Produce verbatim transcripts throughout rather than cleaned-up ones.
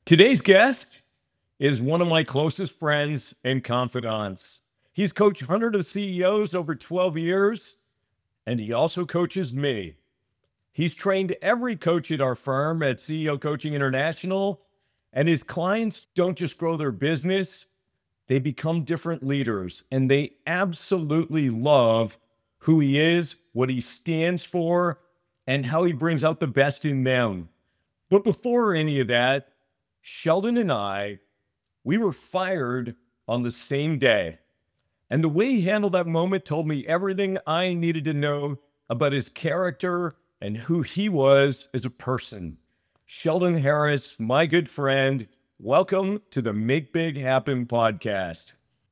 Today's guest is one of my closest friends and confidants. He's coached hundreds of C E Os over twelve years, and he also coaches me. He's trained every coach at our firm at C E O Coaching International, and his clients don't just grow their business, they become different leaders, and they absolutely love who he is, what he stands for, and how he brings out the best in them. But before any of that, Sheldon and I, we were fired on the same day. And the way he handled that moment told me everything I needed to know about his character and who he was as a person. Sheldon Harris, my good friend, welcome to the Make Big Happen podcast.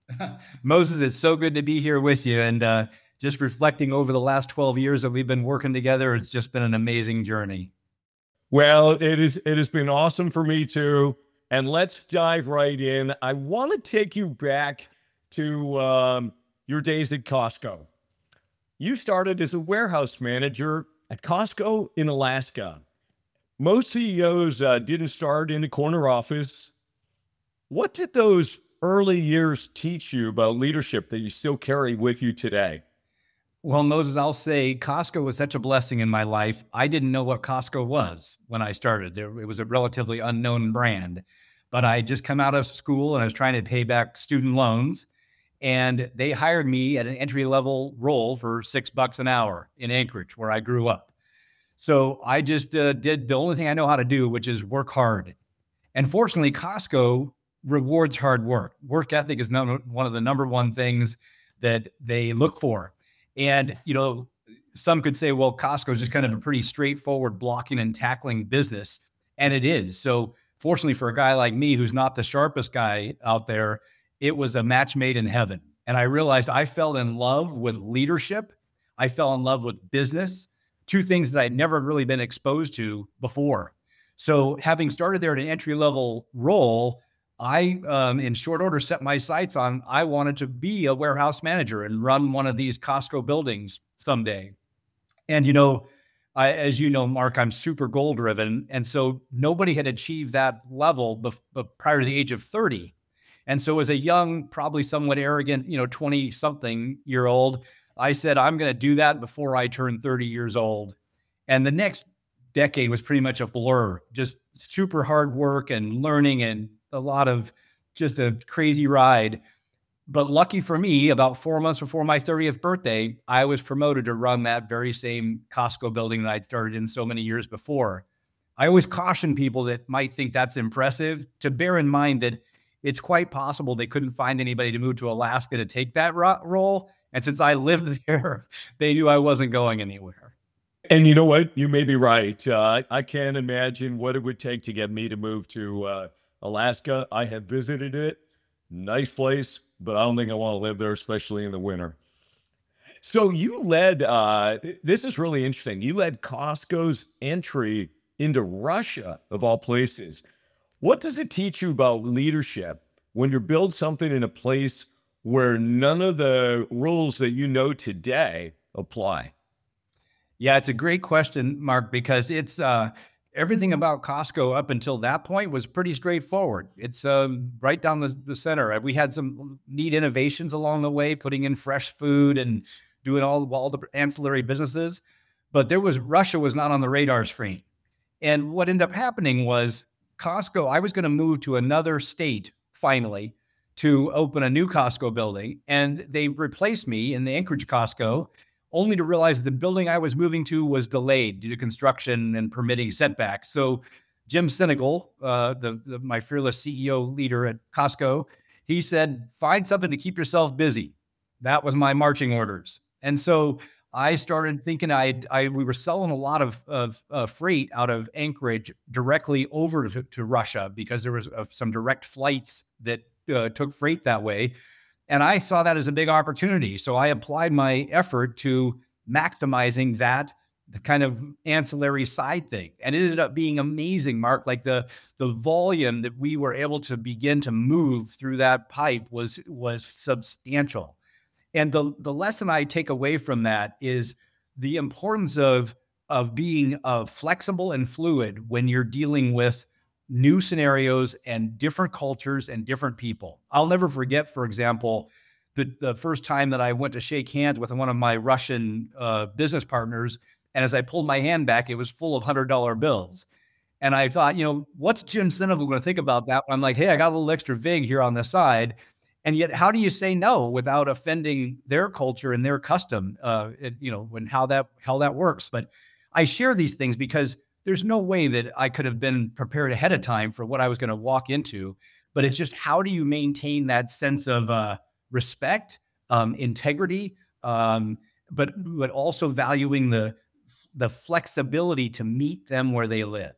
Moses, it's so good to be here with you. And uh, just reflecting over the last twelve years that we've been working together, it's just been an amazing journey. Well, it is. It has been awesome for me too. And let's dive right in. I want to take you back to um, your days at Costco. You started as a warehouse manager at Costco in Alaska. Most C E Os uh, didn't start in a corner office. What did those early years teach you about leadership that you still carry with you today? Well, Moses, I'll say Costco was such a blessing in my life. I didn't know what Costco was when I started. It was a relatively unknown brand, but I had just come out of school and I was trying to pay back student loans, and they hired me at an entry-level role for six bucks an hour in Anchorage, where I grew up. So I just uh, did the only thing I know how to do, which is work hard. And fortunately, Costco rewards hard work. Work ethic is number, one of the number one things that they look for. And, you know, some could say, well, Costco is just kind of a pretty straightforward blocking and tackling business. And it is. So fortunately for a guy like me, who's not the sharpest guy out there, it was a match made in heaven. And I realized I fell in love with leadership. I fell in love with business, two things that I'd never really been exposed to before. So having started there at an entry level role, I, um, in short order, set my sights on, I wanted to be a warehouse manager and run one of these Costco buildings someday. And, you know, I, as you know, Mark, I'm super goal driven. And so nobody had achieved that level bef- prior to the age of thirty. And so as a young, probably somewhat arrogant, you know, twenty something year old, I said, I'm going to do that before I turn thirty years old. And the next decade was pretty much a blur, just super hard work and learning and a lot of just a crazy ride. But lucky for me, about four months before my thirtieth birthday, I was promoted to run that very same Costco building that I'd started in so many years before. I always caution people that might think that's impressive to bear in mind that it's quite possible they couldn't find anybody to move to Alaska to take that ro- role. And since I lived there, they knew I wasn't going anywhere. And you know what? You may be right. Uh, I can't imagine what it would take to get me to move to uh, Alaska. I have visited it. Nice place, but I don't think I want to live there, especially in the winter. So you led, uh, this is really interesting. You led Costco's entry into Russia, of all places. What does it teach you about leadership when you build something in a place where none of the rules that you know today apply? Yeah, it's a great question, Mark, because it's uh, everything about Costco up until that point was pretty straightforward. It's um, right down the, the center. We had some neat innovations along the way, putting in fresh food and doing all, all the ancillary businesses. But there was Russia was not on the radar screen. And what ended up happening was Costco, I was going to move to another state finally to open a new Costco building. And they replaced me in the Anchorage Costco, only to realize the building I was moving to was delayed due to construction and permitting setbacks. So Jim Sinegal, uh, the, the my fearless C E O leader at Costco, he said, find something to keep yourself busy. That was my marching orders. And so I started thinking I, I we were selling a lot of, of uh, freight out of Anchorage directly over to, to Russia because there was uh, some direct flights that uh, took freight that way. And I saw that as a big opportunity. So I applied my effort to maximizing that, the kind of ancillary side thing. And it ended up being amazing, Mark. Like the, the volume that we were able to begin to move through that pipe was, was substantial. And the, the lesson I take away from that is the importance of, of being uh, flexible and fluid when you're dealing with new scenarios and different cultures and different people. I'll never forget, for example, the, the first time that I went to shake hands with one of my Russian uh, business partners. And as I pulled my hand back, it was full of one hundred dollar bills. And I thought, you know, what's Jim Sinevel going to think about that? I'm like, hey, I got a little extra vig here on the side. And yet, how do you say no without offending their culture and their custom, uh, it, you know, and how that, how that works? But I share these things because there's no way that I could have been prepared ahead of time for what I was going to walk into. But it's just, how do you maintain that sense of uh, respect, um, integrity, um, but but also valuing the the flexibility to meet them where they live?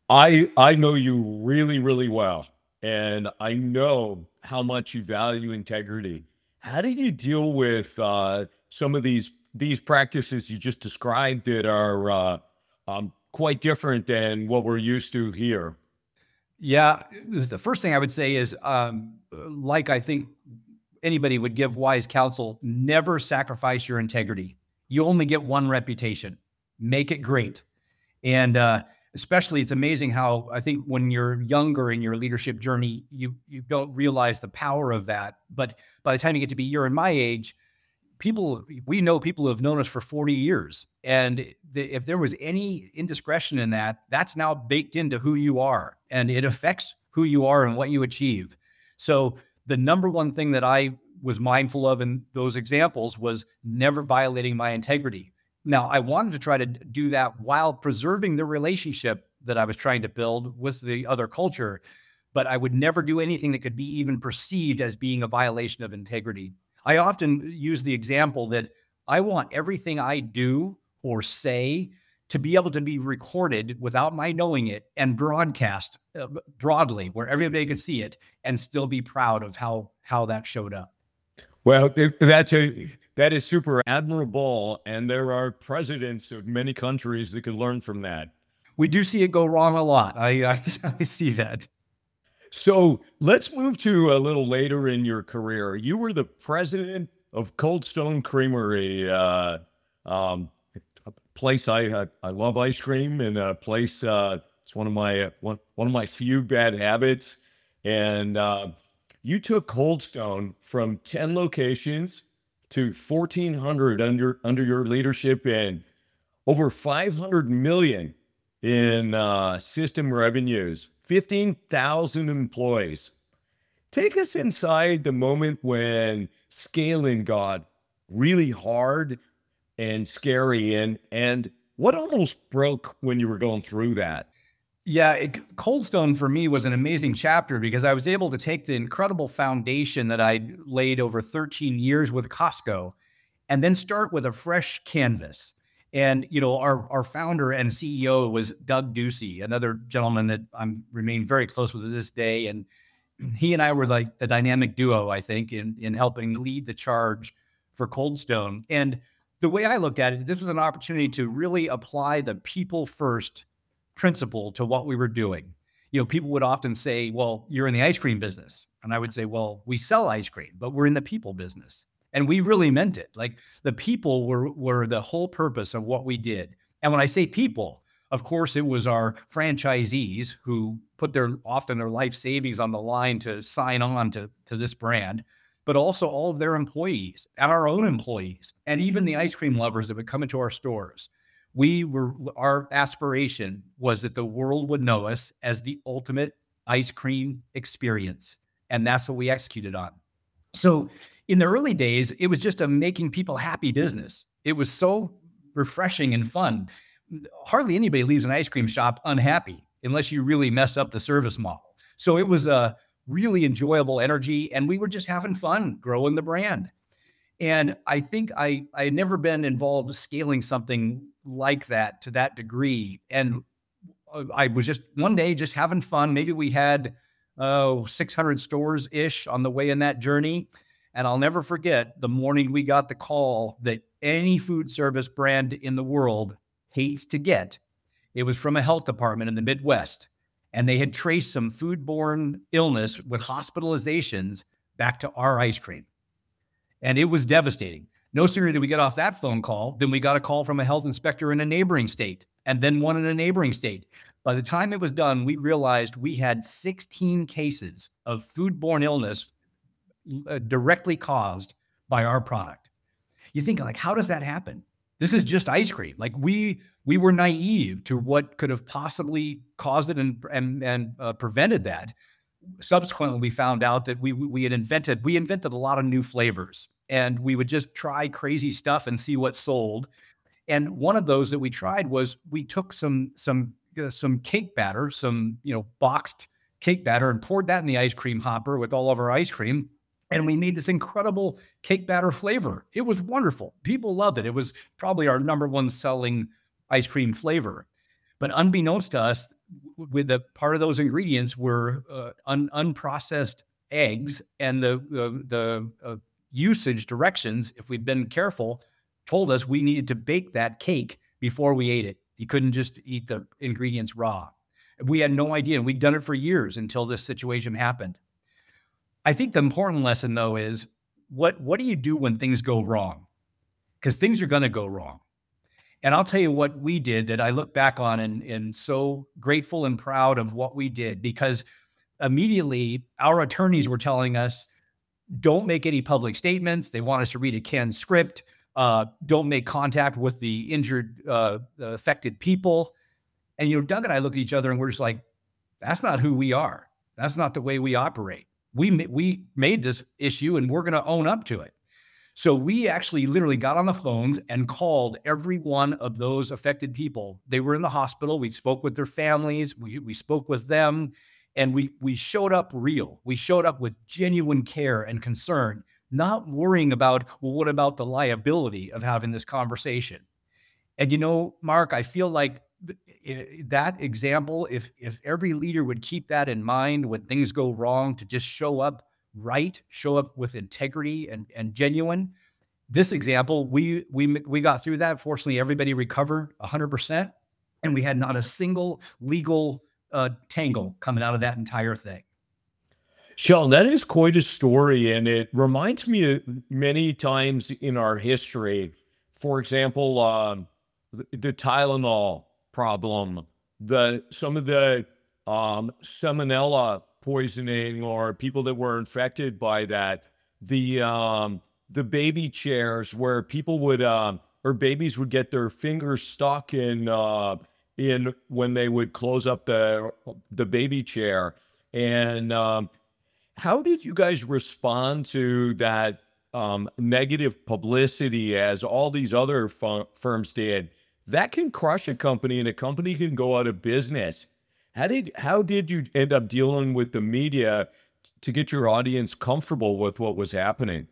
I I know you really, really well, and I know how much you value integrity. How do you deal with uh, some of these these practices you just described that are uh, um, quite different than what we're used to here? Yeah, the first thing I would say is, um, like I think anybody would give wise counsel, never sacrifice your integrity. You only get one reputation. Make it great. And uh, especially, it's amazing how I think when you're younger in your leadership journey, you you don't realize the power of that. But by the time you get to be your and my age, people, we know people who have known us for forty years. And the, if there was any indiscretion in that, that's now baked into who you are, and it affects who you are and what you achieve. So the number one thing that I was mindful of in those examples was never violating my integrity. Now, I wanted to try to do that while preserving the relationship that I was trying to build with the other culture, but I would never do anything that could be even perceived as being a violation of integrity. I often use the example that I want everything I do or say to be able to be recorded without my knowing it and broadcast uh, broadly where everybody could see it and still be proud of how, how that showed up. Well, that's a, that is super admirable, and there are presidents of many countries that could learn from that. We do see it go wrong a lot. I, I, I see that. So let's move to a little later in your career. You were the president of Cold Stone Creamery, uh, um, a place I uh, I love ice cream, and a place uh, it's one of my uh, one one of my few bad habits. And uh, you took Cold Stone from ten locations to fourteen hundred under under your leadership, and over five hundred million in uh, system revenues, fifteen thousand employees. Take us inside the moment when scaling got really hard and scary, and and what almost broke when you were going through that? Yeah, it, Cold Stone for me was an amazing chapter because I was able to take the incredible foundation that I'd laid over thirteen years with Costco and then start with a fresh canvas. And, you know, our, our founder and C E O was Doug Ducey, another gentleman that I'm remain very close with to this day. And he and I were like the dynamic duo, I think, in, in helping lead the charge for Cold Stone. And the way I looked at it, this was an opportunity to really apply the people first principle to what we were doing. You know, people would often say, well, you're in the ice cream business. And I would say, well, we sell ice cream, but we're in the people business. And we really meant it. Like the people were, were the whole purpose of what we did. And when I say people, of course, it was our franchisees who put their often their life savings on the line to sign on to, to this brand, but also all of their employees and our own employees, and even the ice cream lovers that would come into our stores. We were, our aspiration was that the world would know us as the ultimate ice cream experience. And that's what we executed on. So in the early days, it was just a making people happy business. It was so refreshing and fun. Hardly anybody leaves an ice cream shop unhappy unless you really mess up the service model. So it was a really enjoyable energy, and we were just having fun growing the brand. And I think I, I had never been involved scaling something like that to that degree. And I was just one day just having fun. Maybe we had uh, six hundred stores ish on the way in that journey. And I'll never forget the morning we got the call that any food service brand in the world hates to get. It was from a health department in the Midwest. And they had traced some foodborne illness with hospitalizations back to our ice cream. And it was devastating. No sooner did we get off that phone call than we got a call from a health inspector in a neighboring state, and then one in a neighboring state. By the time it was done, we realized we had sixteen cases of foodborne illness uh, directly caused by our product. You think, like, how does that happen? This is just ice cream. Like, we we were naive to what could have possibly caused it and and and uh, prevented that. Subsequently, we found out that we we had invented we invented a lot of new flavors, and we would just try crazy stuff and see what sold. And one of those that we tried was we took some some uh, some cake batter, some you know boxed cake batter, and poured that in the ice cream hopper with all of our ice cream. And we made this incredible cake batter flavor. It was wonderful. People loved it. It was probably our number one selling ice cream flavor. But unbeknownst to us, with the part of those ingredients were uh, un, unprocessed eggs, and the uh, the uh, usage directions, if we'd been careful, told us we needed to bake that cake before we ate it. You couldn't just eat the ingredients raw. We had no idea. We'd done it for years until this situation happened. I think the important lesson, though, is what what do you do when things go wrong? Because things are going to go wrong. And I'll tell you what we did that I look back on and, and so grateful and proud of what we did, because immediately our attorneys were telling us, don't make any public statements. They want us to read a canned script. Uh, don't make contact with the injured, uh, affected people. And, you know, Doug and I look at each other and we're just like, that's not who we are. That's not the way we operate. We, we made this issue and we're going to own up to it. So we actually literally got on the phones and called every one of those affected people. They were in the hospital. We spoke with their families. We, we spoke with them, and we, we showed up real. We showed up with genuine care and concern, not worrying about, well, what about the liability of having this conversation? And, you know, Mark, I feel like that example, if, if every leader would keep that in mind when things go wrong, to just show up right, show up with integrity and, and genuine. This example, we we we got through that. Fortunately, everybody recovered one hundred percent, and we had not a single legal uh, tangle coming out of that entire thing. Sean, that is quite a story, and it reminds me of many times in our history. For example, um, the, the Tylenol problem, the some of the um, salmonella poisoning, or people that were infected by that, the um, the baby chairs where people would um, or babies would get their fingers stuck in uh, in when they would close up the the baby chair. And um, how did you guys respond to that um, negative publicity, as all these other f- firms did? That can crush a company, and a company can go out of business. How did how did you end up dealing with the media to get your audience comfortable with what was happening?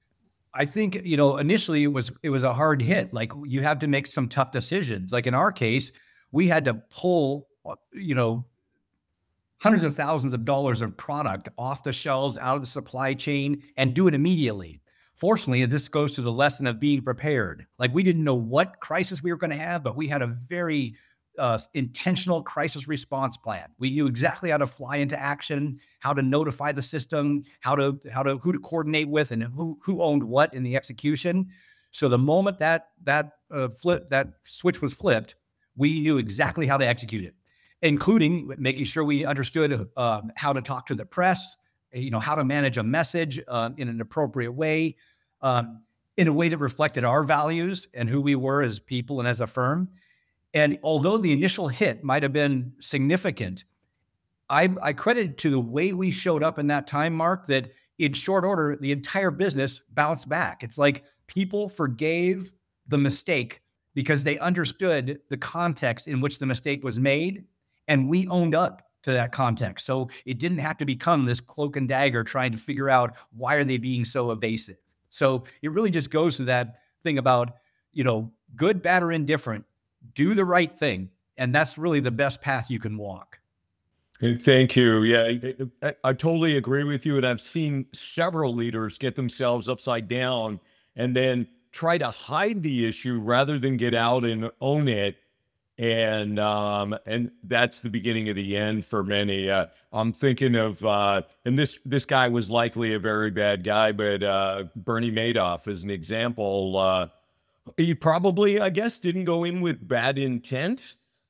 I think, you know, initially it was it was a hard hit. Like, you have to make some tough decisions. Like in our case, we had to pull, you know, hundreds of thousands of dollars of product off the shelves, out of the supply chain, and do it immediately. Fortunately, this goes to the lesson of being prepared. Like, we didn't know what crisis we were going to have, but we had a very Uh, intentional crisis response plan. We knew exactly how to fly into action, how to notify the system, how to how to who to coordinate with, and who who owned what in the execution. So the moment that that uh, flip that switch was flipped, we knew exactly how to execute it, including making sure we understood uh, how to talk to the press, you know, how to manage a message uh, in an appropriate way, um, in a way that reflected our values and who we were as people and as a firm. And although the initial hit might have been significant, I, I credit to the way we showed up in that time, Mark, that in short order, the entire business bounced back. It's like people forgave the mistake because they understood the context in which the mistake was made, and we owned up to that context. So it didn't have to become this cloak and dagger trying to figure out, why are they being so evasive? So it really just goes to that thing about, you know, good, bad, or indifferent. Do the right thing. And that's really the best path you can walk. Thank you. Yeah, I, I totally agree with you. And I've seen several leaders get themselves upside down and then try to hide the issue rather than get out and own it. And um, and that's the beginning of the end for many. Uh, I'm thinking of, uh, and this this guy was likely a very bad guy, but uh, Bernie Madoff is an example. Uh, He probably, I guess, didn't go in with bad intent,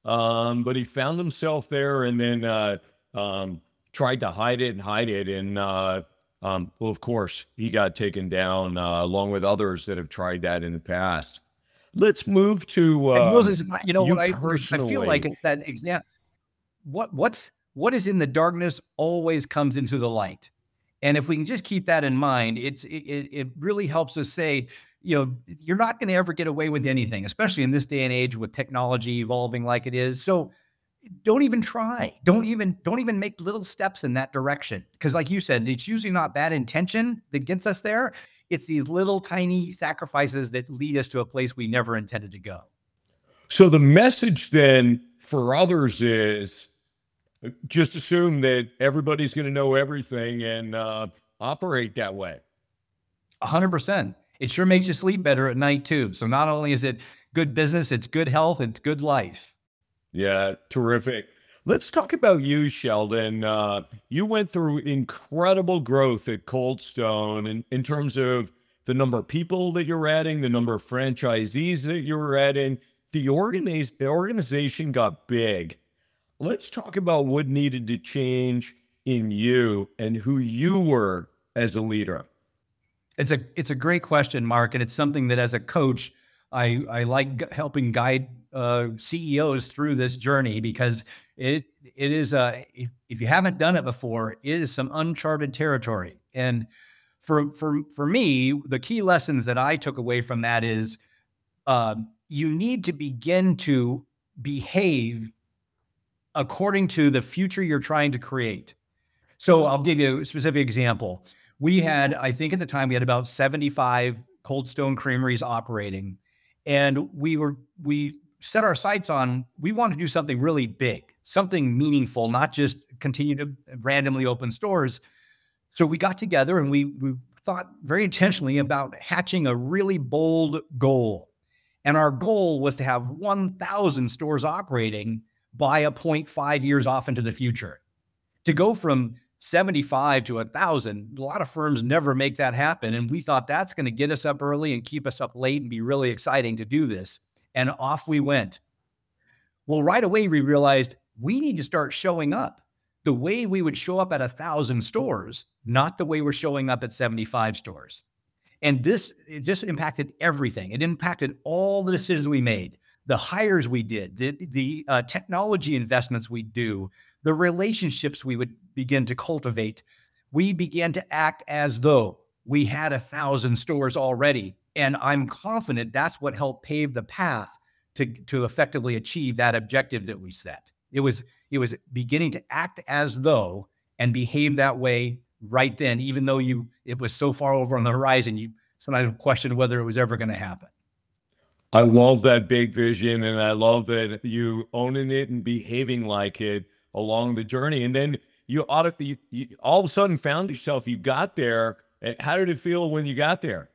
Um, but he found himself there and then uh, um, tried to hide it and hide it. And uh, um, well, of course, he got taken down uh, along with others that have tried that in the past. Let's move to And um, Moses, you know you what I I feel like personally. it's that example. What what's what is in the darkness always comes into the light. And if we can just keep that in mind, it's it, it it really helps us say, you know, you're not going to ever get away with anything, especially in this day and age with technology evolving like it is. So don't even try. Don't even don't even make little steps in that direction. Because like you said, it's usually not bad intention that gets us there. It's these little tiny sacrifices that lead us to a place we never intended to go. So the message then for others is just assume that everybody's going to know everything and uh, operate that way. A hundred percent. It sure makes you sleep better at night too. So not only is it good business, it's good health, it's good life. Yeah, terrific. Let's talk about you, Sheldon. Uh, you went through incredible growth at Cold Stone in, in terms of the number of people that you're adding, the number of franchisees that you were adding. The, organiz- the organization got big. Let's talk about what needed to change in you and who you were as a leader. It's a it's a great question, Mark, and it's something that as a coach, I I like g- helping guide uh, C E Os through this journey because it it is uh if, if you haven't done it before, it is some uncharted territory. And for for for me, the key lessons that I took away from that is uh, you need to begin to behave according to the future you're trying to create. So I'll give you a specific example. We had, I think at the time, we had about seventy-five Cold Stone creameries operating. And we were, we set our sights on, we want to do something really big, something meaningful, not just continue to randomly open stores. So we got together and we, we thought very intentionally about hatching a really bold goal. And our goal was to have one thousand stores operating by a point five years off into the future. To go from seventy-five to a thousand, a lot of firms never make that happen. And we thought that's going to get us up early and keep us up late and be really exciting to do this. And off we went. Well, right away, we realized we need to start showing up the way we would show up at a thousand stores, not the way we're showing up at seventy-five stores. And this, it just impacted everything. It impacted all the decisions we made, the hires we did, the, the uh, technology investments we do, the relationships we would begin to cultivate. We began to act as though we had a thousand stores already. And I'm confident that's what helped pave the path to, to effectively achieve that objective that we set. It was, it was beginning to act as though and behave that way right then, even though you it was so far over on the horizon, you sometimes questioned whether it was ever going to happen. I love that big vision, and I love that you owning it and behaving like it along the journey. And then you ought to, you, you all of a sudden found yourself, you got there. And how did it feel when you got there?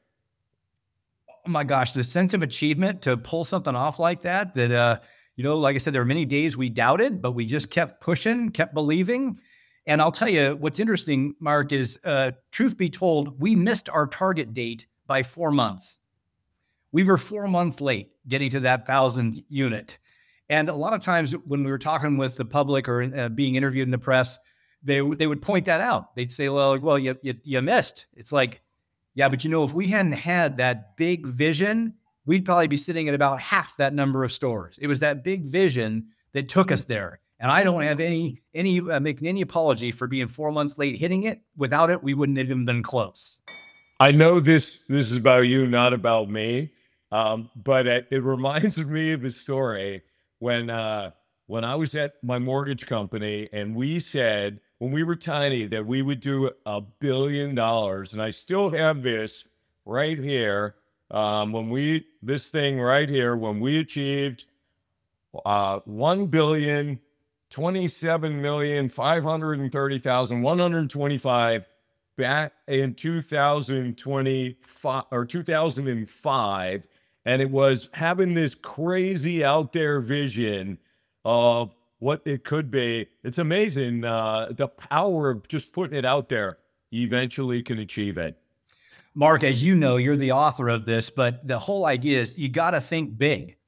Oh my gosh, the sense of achievement to pull something off like that, that, uh, you know, like I said, there were many days we doubted, but we just kept pushing, kept believing. And I'll tell you what's interesting, Mark, is uh, truth be told, we missed our target date by four months. We were four months late getting to that thousand unit. And a lot of times when we were talking with the public or uh, being interviewed in the press, they they would point that out. They'd say, well, well, you, you, you missed. It's like, yeah, but you know, if we hadn't had that big vision, we'd probably be sitting at about half that number of stores. It was that big vision that took us there. And I don't have any, any uh, making any apology for being four months late hitting it. Without it, we wouldn't have even been close. I know this, this is about you, not about me. Um, but it, it reminds me of a story when, uh, when I was at my mortgage company and we said, when we were tiny, that we would do a billion dollars. And I still have this right here. Um, when we, this thing right here, when we achieved, uh, one billion, twenty-seven million, five hundred thirty thousand, one hundred twenty-five back in two thousand twenty-five or two thousand five. And it was having this crazy out there vision of what it could be. It's amazing. Uh, the power of just putting it out there, you eventually can achieve it. Mark, as you know, you're the author of this, but the whole idea is you got to think big.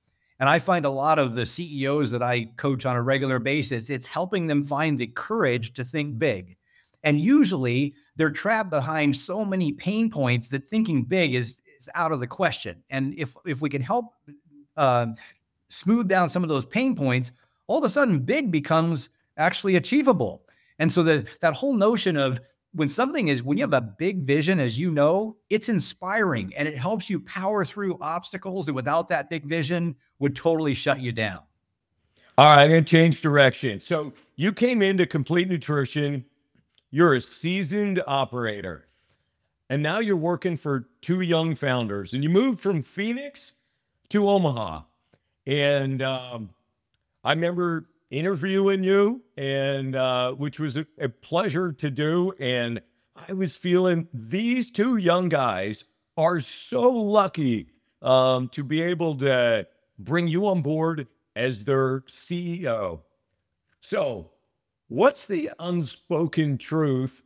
And I find a lot of the C E Os that I coach on a regular basis, it's helping them find the courage to think big. And usually they're trapped behind so many pain points that thinking big is, is out of the question. And if, if we can help uh, smooth down some of those pain points, all of a sudden big becomes actually achievable. And so the, that whole notion of when something is, when you have a big vision, as you know, it's inspiring and it helps you power through obstacles that without that big vision would totally shut you down. All right, I'm going to change direction. So you came into Complete Nutrition. You're a seasoned operator, and now you're working for two young founders, and you moved from Phoenix to Omaha. And um, I remember interviewing you, and uh, which was a, a pleasure to do. And I was feeling these two young guys are so lucky um, to be able to bring you on board as their C E O. So what's the unspoken truth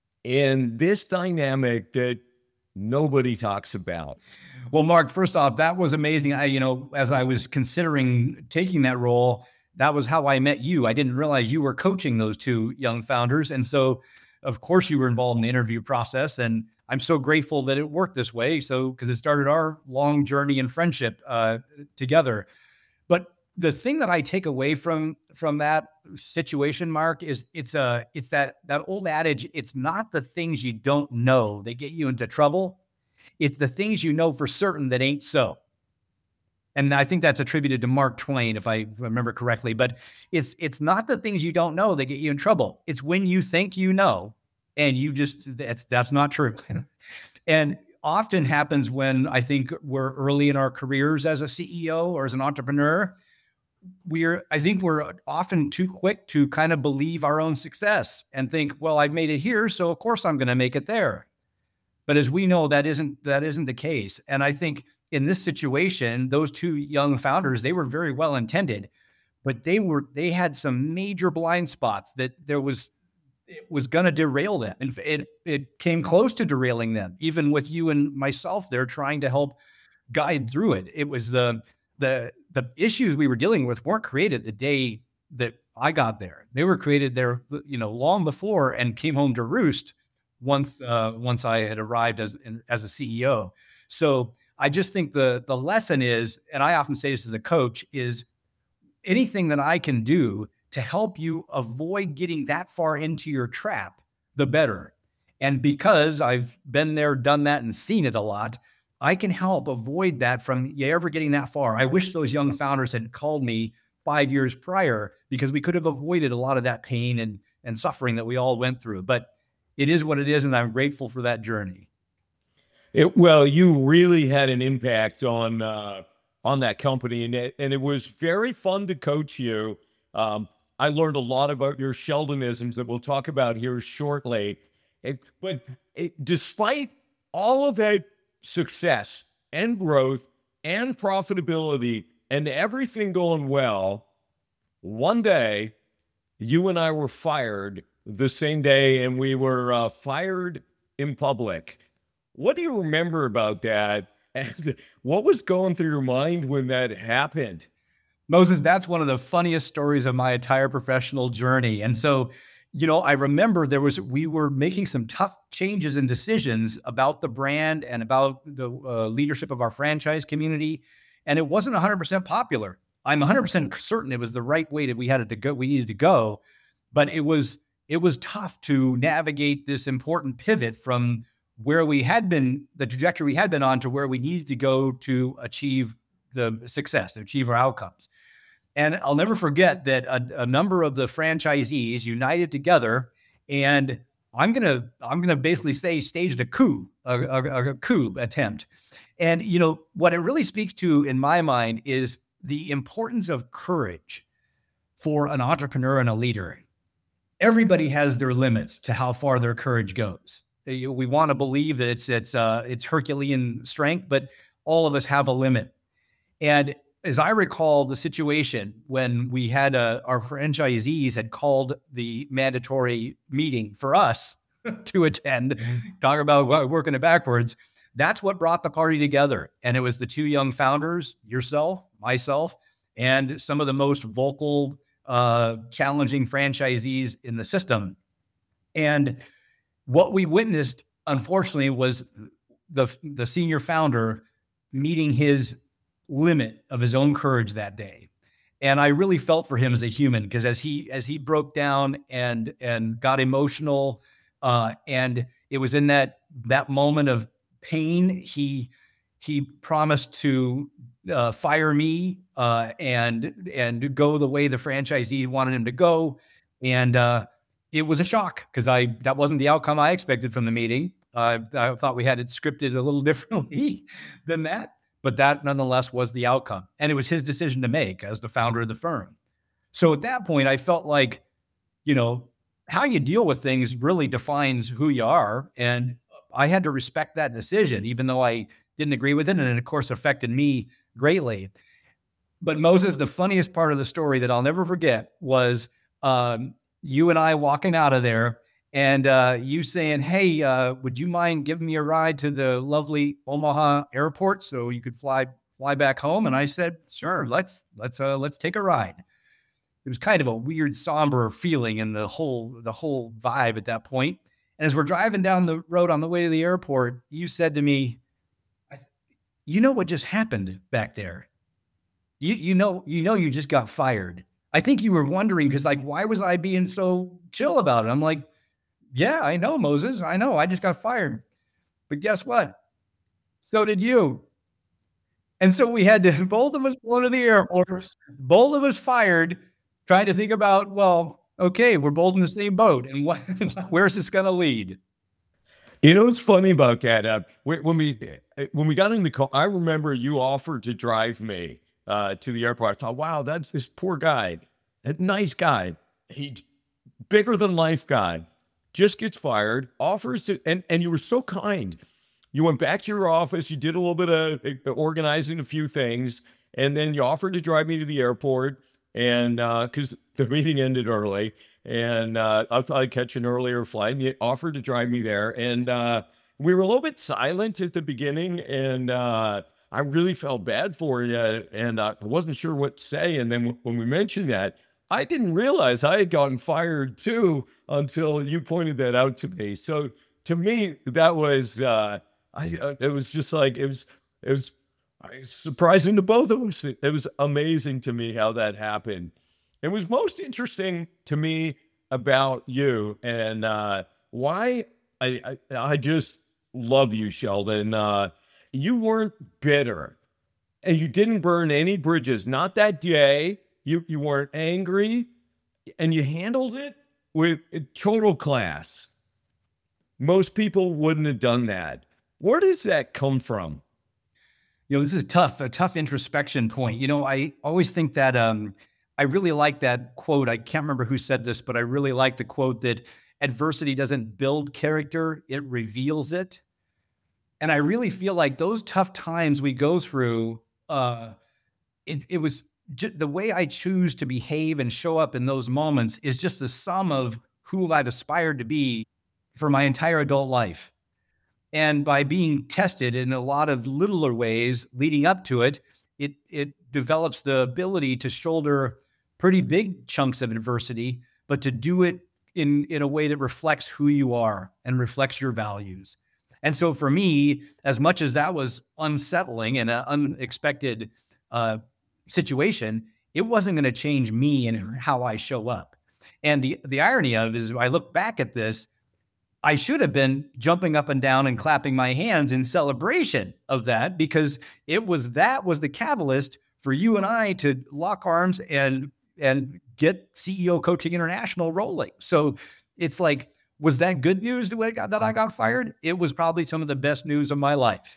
in this dynamic that nobody talks about? Well, Mark, first off, that was amazing. I, you know, as I was considering taking that role, that was how I met you. I didn't realize you were coaching those two young founders. And so, of course, you were involved in the interview process. And I'm so grateful that it worked this way. So, because it started our long journey in friendship uh, together. But the thing that I take away from from that situation, Mark, is it's a it's that that old adage. It's not the things you don't know that get you into trouble. It's the things you know for certain that ain't so. And I think that's attributed to Mark Twain, if I remember correctly. But it's it's not the things you don't know that get you in trouble. It's when you think you know, and you just that's that's not true. And often happens when I think we're early in our careers as a C E O or as an entrepreneur. We're I think we're often too quick to kind of believe our own success and think, well, I've made it here, so of course I'm going to make it there. But as we know, that isn't that isn't the case. And I think in this situation, those two young founders, they were very well intended, but they were they had some major blind spots that there was it was going to derail them. And it it came close to derailing them, even with you and myself there trying to help guide through it. It was the the the issues we were dealing with weren't created the day that I got there. They were created there, you know, long before and came home to roost once uh, once I had arrived as as a C E O. So I just think the the lesson is, and I often say this as a coach, is anything that I can do to help you avoid getting that far into your trap, the better. And because I've been there, done that, and seen it a lot, I can help avoid that from you ever getting that far. I wish those young founders had called me five years prior, because we could have avoided a lot of that pain and, and suffering that we all went through. But it is what it is, and I'm grateful for that journey. It, well, you really had an impact on uh, on that company, and it, and it was very fun to coach you. Um, I learned a lot about your Sheldonisms that we'll talk about here shortly. It, but it, despite all of that success and growth and profitability and everything going well, one day you and I were fired the same day, and we were uh, fired in public. What do you remember about that? And what was going through your mind when that happened? Moses, that's one of the funniest stories of my entire professional journey. And so, you know, I remember there was, we were making some tough changes and decisions about the brand and about the uh, leadership of our franchise community. And it wasn't one hundred percent popular. I'm one hundred percent certain it was the right way that we had it to go, we needed to go, but it was, it was tough to navigate this important pivot from where we had been, the trajectory we had been on, to where we needed to go to achieve the success, to achieve our outcomes. And I'll never forget that a, a number of the franchisees united together, and I'm gonna I'm gonna basically say staged a coup, a, a, a coup attempt. And you know what it really speaks to in my mind is the importance of courage for an entrepreneur and a leader. Everybody has their limits to how far their courage goes. We want to believe that it's it's uh, it's Herculean strength, but all of us have a limit. And as I recall the situation when we had uh, our franchisees had called the mandatory meeting for us to attend, talk about working it backwards. That's what brought the party together. And it was the two young founders, yourself, myself, and some of the most vocal, uh, challenging franchisees in the system. And what we witnessed, unfortunately, was the, the senior founder meeting his limit of his own courage that day. And I really felt for him as a human, because as he as he broke down and and got emotional, uh, and it was in that that moment of pain, he he promised to uh, fire me uh, and and go the way the franchisee wanted him to go, and uh, it was a shock, because I that wasn't the outcome I expected from the meeting. Uh, I thought we had it scripted a little differently than that. But that nonetheless was the outcome. And it was his decision to make as the founder of the firm. So at that point, I felt like, you know, how you deal with things really defines who you are. And I had to respect that decision, even though I didn't agree with it. And it, of course, affected me greatly. But Moses, the funniest part of the story that I'll never forget was um, you and I walking out of there, and uh, you saying, hey, uh, would you mind giving me a ride to the lovely Omaha airport so you could fly fly back home? And I said, sure, let's let's uh, let's take a ride. It was kind of a weird, somber feeling in the whole the whole vibe at that point. And as we're driving down the road on the way to the airport, you said to me, I th- you know what just happened back there? You you know you know you just got fired. I think you were wondering, because like, why was I being so chill about it? I'm like, yeah, I know, Moses. I know. I just got fired. But guess what? So did you. And so we had to, both of us go to the airport, both of us fired, trying to think about, well, okay, we're both in the same boat. And what, where's this going to lead? You know what's funny about that? Uh, when we when we got in the car, I remember you offered to drive me uh, to the airport. I thought, wow, that's this poor guy, that nice guy, he bigger than life guy. Just gets fired, offers to, and, and you were so kind. You went back to your office, you did a little bit of organizing a few things, and then you offered to drive me to the airport, and uh, because the meeting ended early, and uh, I thought I'd catch an earlier flight, and you offered to drive me there, and uh, we were a little bit silent at the beginning, and uh, I really felt bad for you, and uh, I wasn't sure what to say, and then when we mentioned that, I didn't realize I had gotten fired too until you pointed that out to me. So to me, that was, uh, I, uh, it was just like, it was, it was surprising to both of us. It was amazing to me how that happened. It was most interesting to me about you, and uh, why I, I, I just love you, Sheldon. Uh, you weren't bitter, and you didn't burn any bridges, not that day. You you weren't angry, and you handled it with total class. Most people wouldn't have done that. Where does that come from? You know, this is tough, a tough introspection point. You know, I always think that um, I really like that quote. I can't remember who said this, but I really like the quote that adversity doesn't build character, it reveals it. And I really feel like those tough times we go through, uh, it, it was the way I choose to behave and show up in those moments is just the sum of who I've aspired to be for my entire adult life. And by being tested in a lot of littler ways leading up to it, it, it develops the ability to shoulder pretty big chunks of adversity, but to do it in, in a way that reflects who you are and reflects your values. And so for me, as much as that was unsettling and an unexpected uh, situation, it wasn't going to change me and how I show up. And the, the irony of it is, I look back at this, I should have been jumping up and down and clapping my hands in celebration of that, because it was, that was the catalyst for you and I to lock arms and, and get C E O Coaching International rolling. So it's like, was that good news that I got, that I got fired? It was probably some of the best news of my life.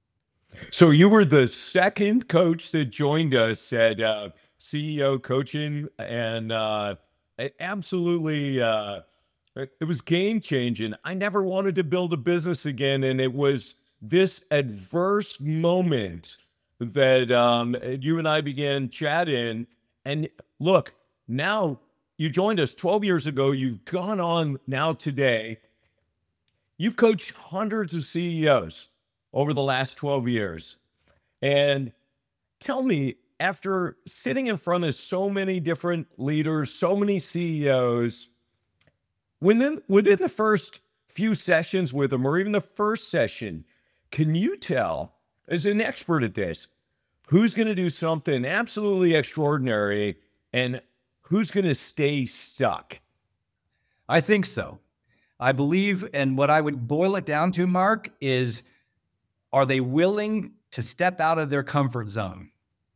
So you were the second coach that joined us at uh, C E O Coaching, and uh, it absolutely, uh, it, it was game changing. I never wanted to build a business again, and it was this adverse moment that um, you and I began chatting. And look, now you joined us twelve years ago. You've gone on now today. You've coached hundreds of C E Os over the last twelve years. And tell me, after sitting in front of so many different leaders, so many C E Os, within, within the first few sessions with them, or even the first session, can you tell, as an expert at this, who's going to do something absolutely extraordinary and who's going to stay stuck? I think so. I believe, and what I would boil it down to, Mark, is are they willing to step out of their comfort zone?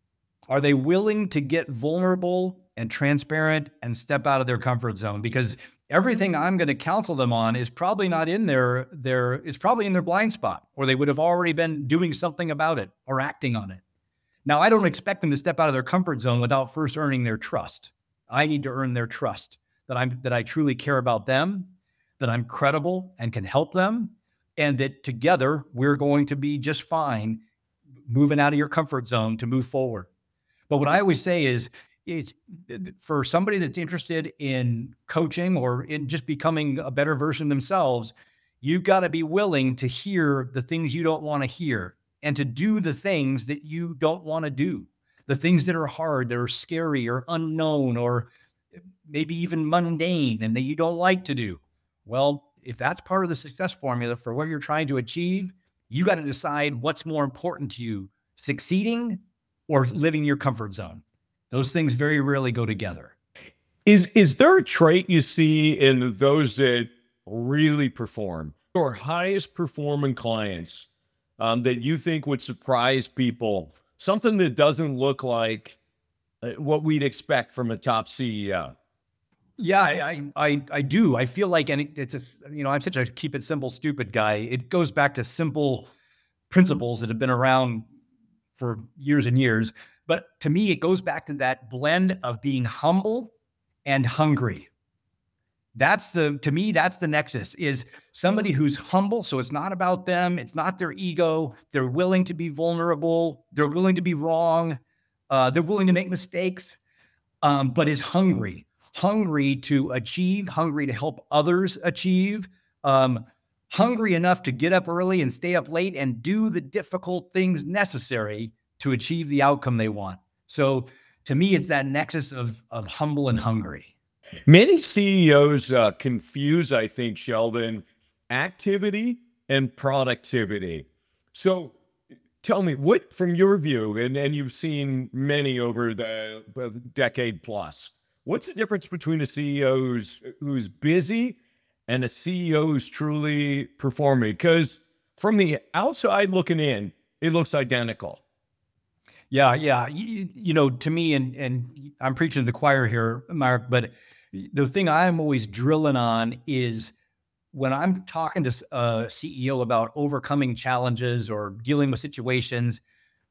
Are they willing to get vulnerable and transparent and step out of their comfort zone? Because everything I'm going to counsel them on is probably not in their, their, it's probably in their blind spot, or they would have already been doing something about it or acting on it. Now, I don't expect them to step out of their comfort zone without first earning their trust. I need to earn their trust that I'm, that I truly care about them, that I'm credible and can help them, and that together we're going to be just fine moving out of your comfort zone to move forward. But what I always say is, it's for somebody that's interested in coaching or in just becoming a better version of themselves, you've got to be willing to hear the things you don't want to hear and to do the things that you don't want to do, the things that are hard, that are scary or unknown or maybe even mundane and that you don't like to do. Well, if that's part of the success formula for what you're trying to achieve, you got to decide what's more important to you, succeeding or living your comfort zone. Those things very rarely go together. Is is there a trait you see in those that really perform, or highest performing clients, um, that you think would surprise people? Something that doesn't look like uh, what we'd expect from a top C E O? Yeah, I, I, I do. I feel like, and it, it's a, you know, I'm such a keep it simple, stupid guy. It goes back to simple principles that have been around for years and years. But to me, it goes back to that blend of being humble and hungry. That's the, to me, that's the nexus, is somebody who's humble. So it's not about them. It's not their ego. They're willing to be vulnerable. They're willing to be wrong. Uh, they're willing to make mistakes, um, but is hungry. Hungry to achieve, hungry to help others achieve, um, hungry enough to get up early and stay up late and do the difficult things necessary to achieve the outcome they want. So to me, it's that nexus of, of humble and hungry. Many C E Os uh, confuse, I think, Sheldon, activity and productivity. So tell me, what, from your view, and, and you've seen many over the uh, decade plus, what's the difference between a C E O who's, who's busy and a C E O who's truly performing? Because from the outside looking in, it looks identical. Yeah, yeah. You, you know, to me, and and I'm preaching to the choir here, Mark, but the thing I'm always drilling on is when I'm talking to a C E O about overcoming challenges or dealing with situations,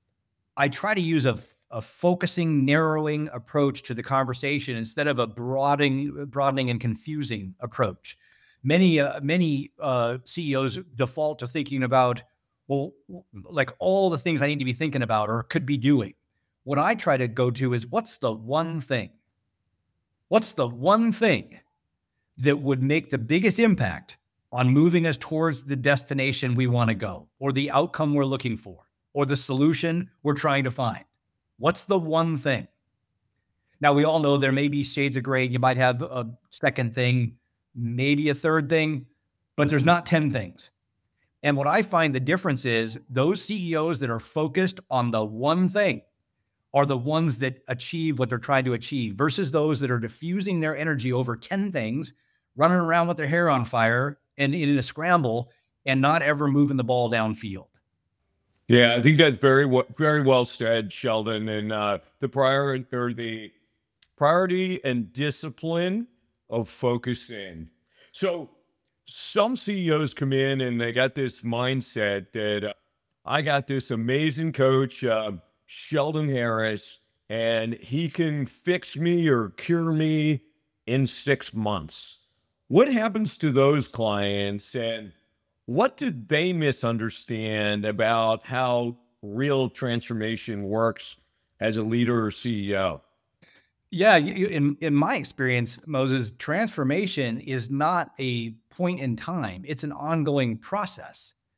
I try to use a a focusing, narrowing approach to the conversation instead of a broadening, broadening and confusing approach. Many, uh, many uh, C E Os default to thinking about, well, like all the things I need to be thinking about or could be doing. What I try to go to is, what's the one thing? What's the one thing that would make the biggest impact on moving us towards the destination we want to go, or the outcome we're looking for, or the solution we're trying to find? What's the one thing? Now, we all know there may be shades of gray. You might have a second thing, maybe a third thing, but there's not ten things. And what I find the difference is, those C E Os that are focused on the one thing are the ones that achieve what they're trying to achieve, versus those that are diffusing their energy over ten things, running around with their hair on fire and in a scramble and not ever moving the ball downfield. Yeah, I think that's very, very well said, Sheldon. And uh, the priority, or the priority and discipline of focusing. So some C E Os come in and they got this mindset that uh, I got this amazing coach, uh, Sheldon Harris, and he can fix me or cure me in six months. What happens to those clients, and what did they misunderstand about how real transformation works as a leader or C E O? Yeah, in in my experience, Moses, transformation is not a point in time. It's an ongoing process.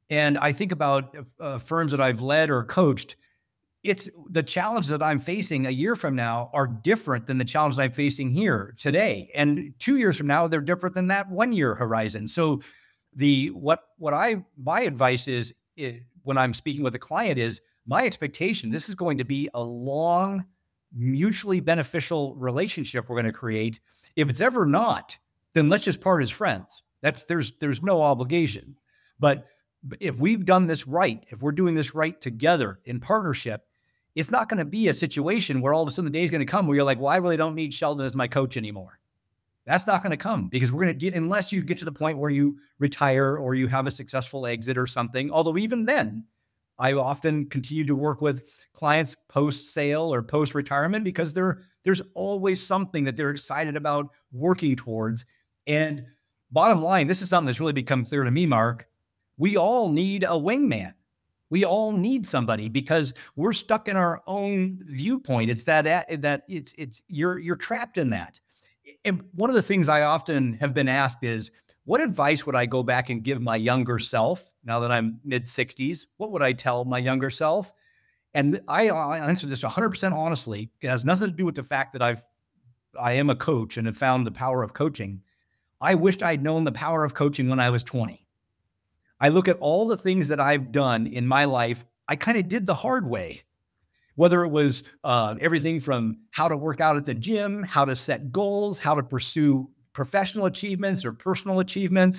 And I think about uh, firms that I've led or coached. It's the challenges that I'm facing a year from now are different than the challenges I'm facing here today. And two years from now, they're different than that one year horizon. So the, what, what I, my advice is, is when I'm speaking with a client is my expectation, this is going to be a long, mutually beneficial relationship we're going to create. If it's ever not, then let's just part as friends. That's, there's, there's no obligation. But if we've done this right, if we're doing this right together in partnership, it's not going to be a situation where all of a sudden the day is going to come where you're like, well, I really don't need Sheldon as my coach anymore. That's not going to come, because we're going to get, unless you get to the point where you retire or you have a successful exit or something. Although even then, I often continue to work with clients post-sale or post-retirement because there, there's always something that they're excited about working towards. And bottom line, this is something that's really become clear to me, Mark. We all need a wingman. We all need somebody because we're stuck in our own viewpoint. It's that, that it's, it's, you're, you're trapped in that. And one of the things I often have been asked is, what advice would I go back and give my younger self now that I'm mid sixties? What would I tell my younger self? And I, I answer this one hundred percent honestly. It has nothing to do with the fact that I've, I am a coach and have found the power of coaching. I wished I'd known the power of coaching when I was twenty. I look at all the things that I've done in my life. I kind of did the hard way, whether it was uh, everything from how to work out at the gym, how to set goals, how to pursue professional achievements or personal achievements.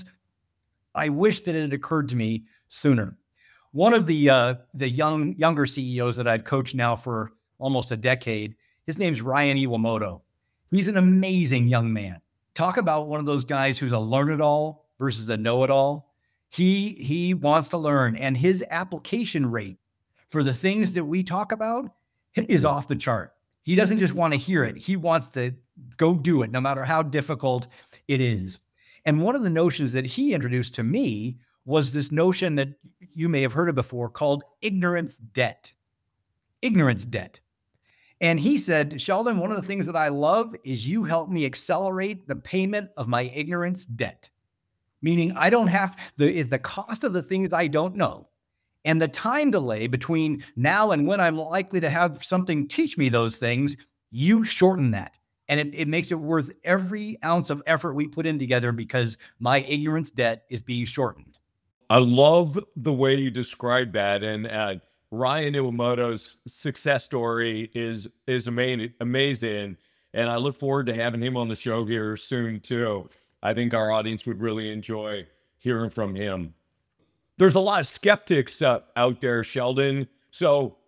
I wish that it had occurred to me sooner. One of the uh, the young younger C E Os that I've coached now for almost a decade, his name's Ryan Iwamoto. He's an amazing young man. Talk about one of those guys who's a learn-it-all versus a know-it-all. He he wants to learn, and his application rate for the things that we talk about is off the chart. He doesn't just want to hear it. He wants to go do it, no matter how difficult it is. And one of the notions that he introduced to me was this notion that you may have heard of before called ignorance debt. Ignorance debt. And he said, Sheldon, one of the things that I love is you help me accelerate the payment of my ignorance debt. Meaning I don't have the, the cost of the things I don't know and the time delay between now and when I'm likely to have something teach me those things, you shorten that. And it, it makes it worth every ounce of effort we put in together because my ignorance debt is being shortened. I love the way you describe that. And uh, Ryan Iwamoto's success story is is ama- amazing. And I look forward to having him on the show here soon, too. I think our audience would really enjoy hearing from him. There's a lot of skeptics uh, out there, Sheldon. So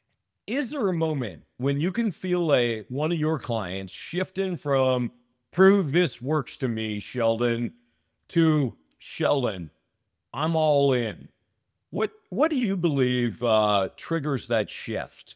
is there a moment when you can feel a one of your clients shifting from prove this works to me, Sheldon, to Sheldon, I'm all in? What what do you believe uh, triggers that shift?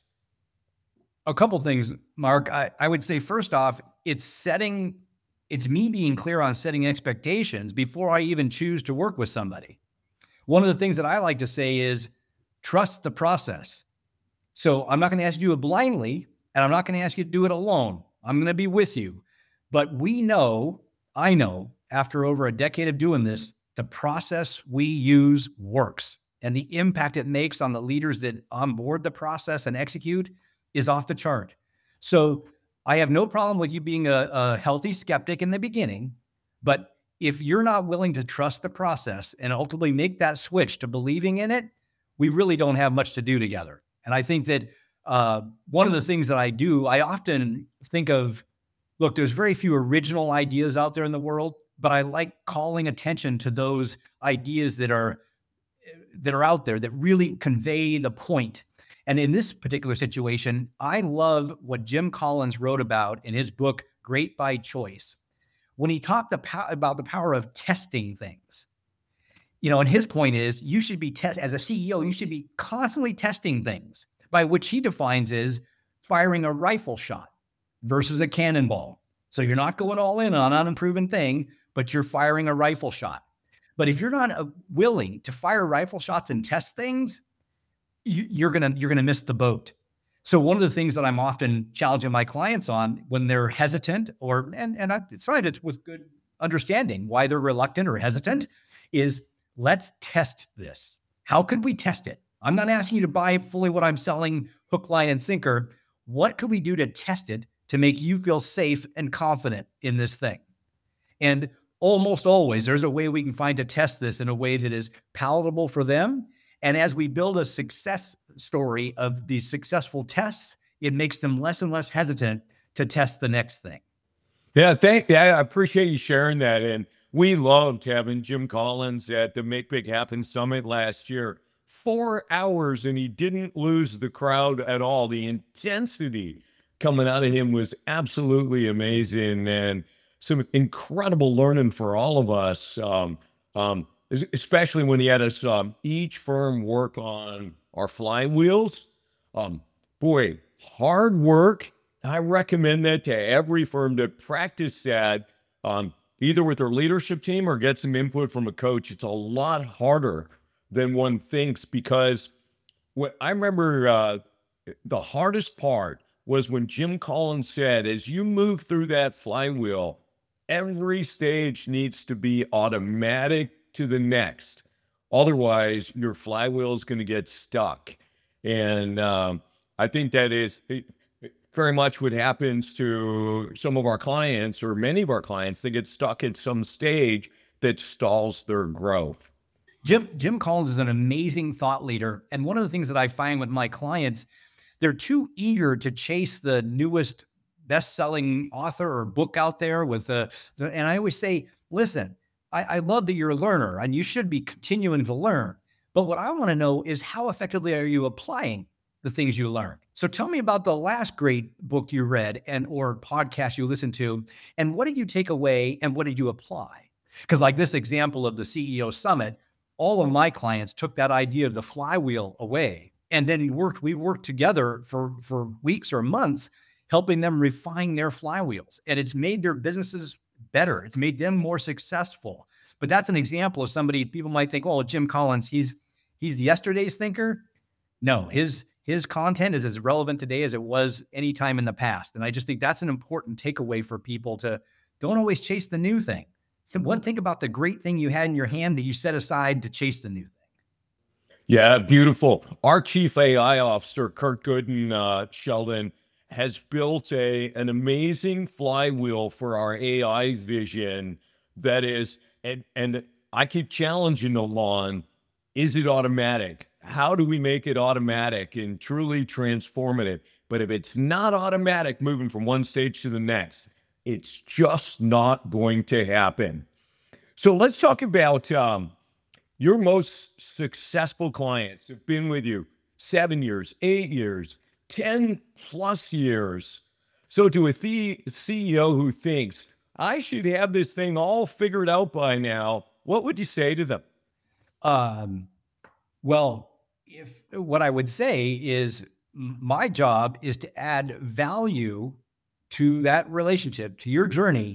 A couple things, Mark. I, I would say first off, it's setting, it's me being clear on setting expectations before I even choose to work with somebody. One of the things that I like to say is trust the process. So I'm not going to ask you to do it blindly, and I'm not going to ask you to do it alone. I'm going to be with you. But we know, I know, after over a decade of doing this, the process we use works. And the impact it makes on the leaders that onboard the process and execute is off the chart. So I have no problem with you being a, a healthy skeptic in the beginning, but if you're not willing to trust the process and ultimately make that switch to believing in it, we really don't have much to do together. And I think that uh, one of the things that I do, I often think of, look, there's very few original ideas out there in the world, but I like calling attention to those ideas that are that are out there that really convey the point. And in this particular situation, I love what Jim Collins wrote about in his book, Great by Choice, when he talked about the power of testing things. You know, and his point is you should be test as a C E O, you should be constantly testing things, by which he defines is firing a rifle shot versus a cannonball. So you're not going all in on an unproven thing, but you're firing a rifle shot. But if you're not uh, willing to fire rifle shots and test things, you, you're gonna you're gonna miss the boat. So one of the things that I'm often challenging my clients on when they're hesitant, or and and I, it's fine, it's with good understanding why they're reluctant or hesitant, is let's test this. How could we test it? I'm not asking you to buy fully what I'm selling, hook, line, and sinker. What could we do to test it to make you feel safe and confident in this thing? And almost always, there's a way we can find to test this in a way that is palatable for them. And as we build a success story of these successful tests, it makes them less and less hesitant to test the next thing. Yeah, thank. Yeah, I appreciate you sharing that. And we loved having Jim Collins at the Make Big Happen Summit last year. Four hours, and he didn't lose the crowd at all. The intensity coming out of him was absolutely amazing, and some incredible learning for all of us. Um, um, especially when he had us um, each firm work on our flywheels. Um, boy, hard work. I recommend that to every firm to practice that, um, either with their leadership team or get some input from a coach. It's a lot harder than one thinks, because what I remember uh, the hardest part was when Jim Collins said, as you move through that flywheel, every stage needs to be automatic to the next. Otherwise, your flywheel is going to get stuck. And um, I think that is very much what happens to some of our clients, or many of our clients. They get stuck at some stage that stalls their growth. Jim, Jim Collins is an amazing thought leader. And one of the things that I find with my clients, they're too eager to chase the newest best-selling author or book out there with the, and I always say, listen, I, I love that you're a learner and you should be continuing to learn. But what I want to know is, how effectively are you applying the things you learn? So tell me about the last great book you read and or podcast you listened to, and what did you take away and what did you apply? Because like this example of the C E O Summit, all of my clients took that idea of the flywheel away, and then we worked, we worked together for, for weeks or months, helping them refine their flywheels. And it's made their businesses better. It's made them more successful. But that's an example of somebody, people might think, oh, Jim Collins, he's he's yesterday's thinker. No, his his content is as relevant today as it was any time in the past. And I just think that's an important takeaway for people, to don't always chase the new thing. One, think about the great thing you had in your hand that you set aside to chase the new thing. Yeah, beautiful. Our chief A I officer, Kurt Gooden, uh, Sheldon, has built a an amazing flywheel for our A I vision that is, and, and I keep challenging Alon, is it automatic? How do we make it automatic and truly transformative? But if it's not automatic, moving from one stage to the next, it's just not going to happen. So let's talk about um, your most successful clients who've been with you seven years, eight years, ten plus years. So to a the C E O who thinks, I should have this thing all figured out by now, what would you say to them? Um, well, if what I would say is, my job is to add value to that relationship, to your journey,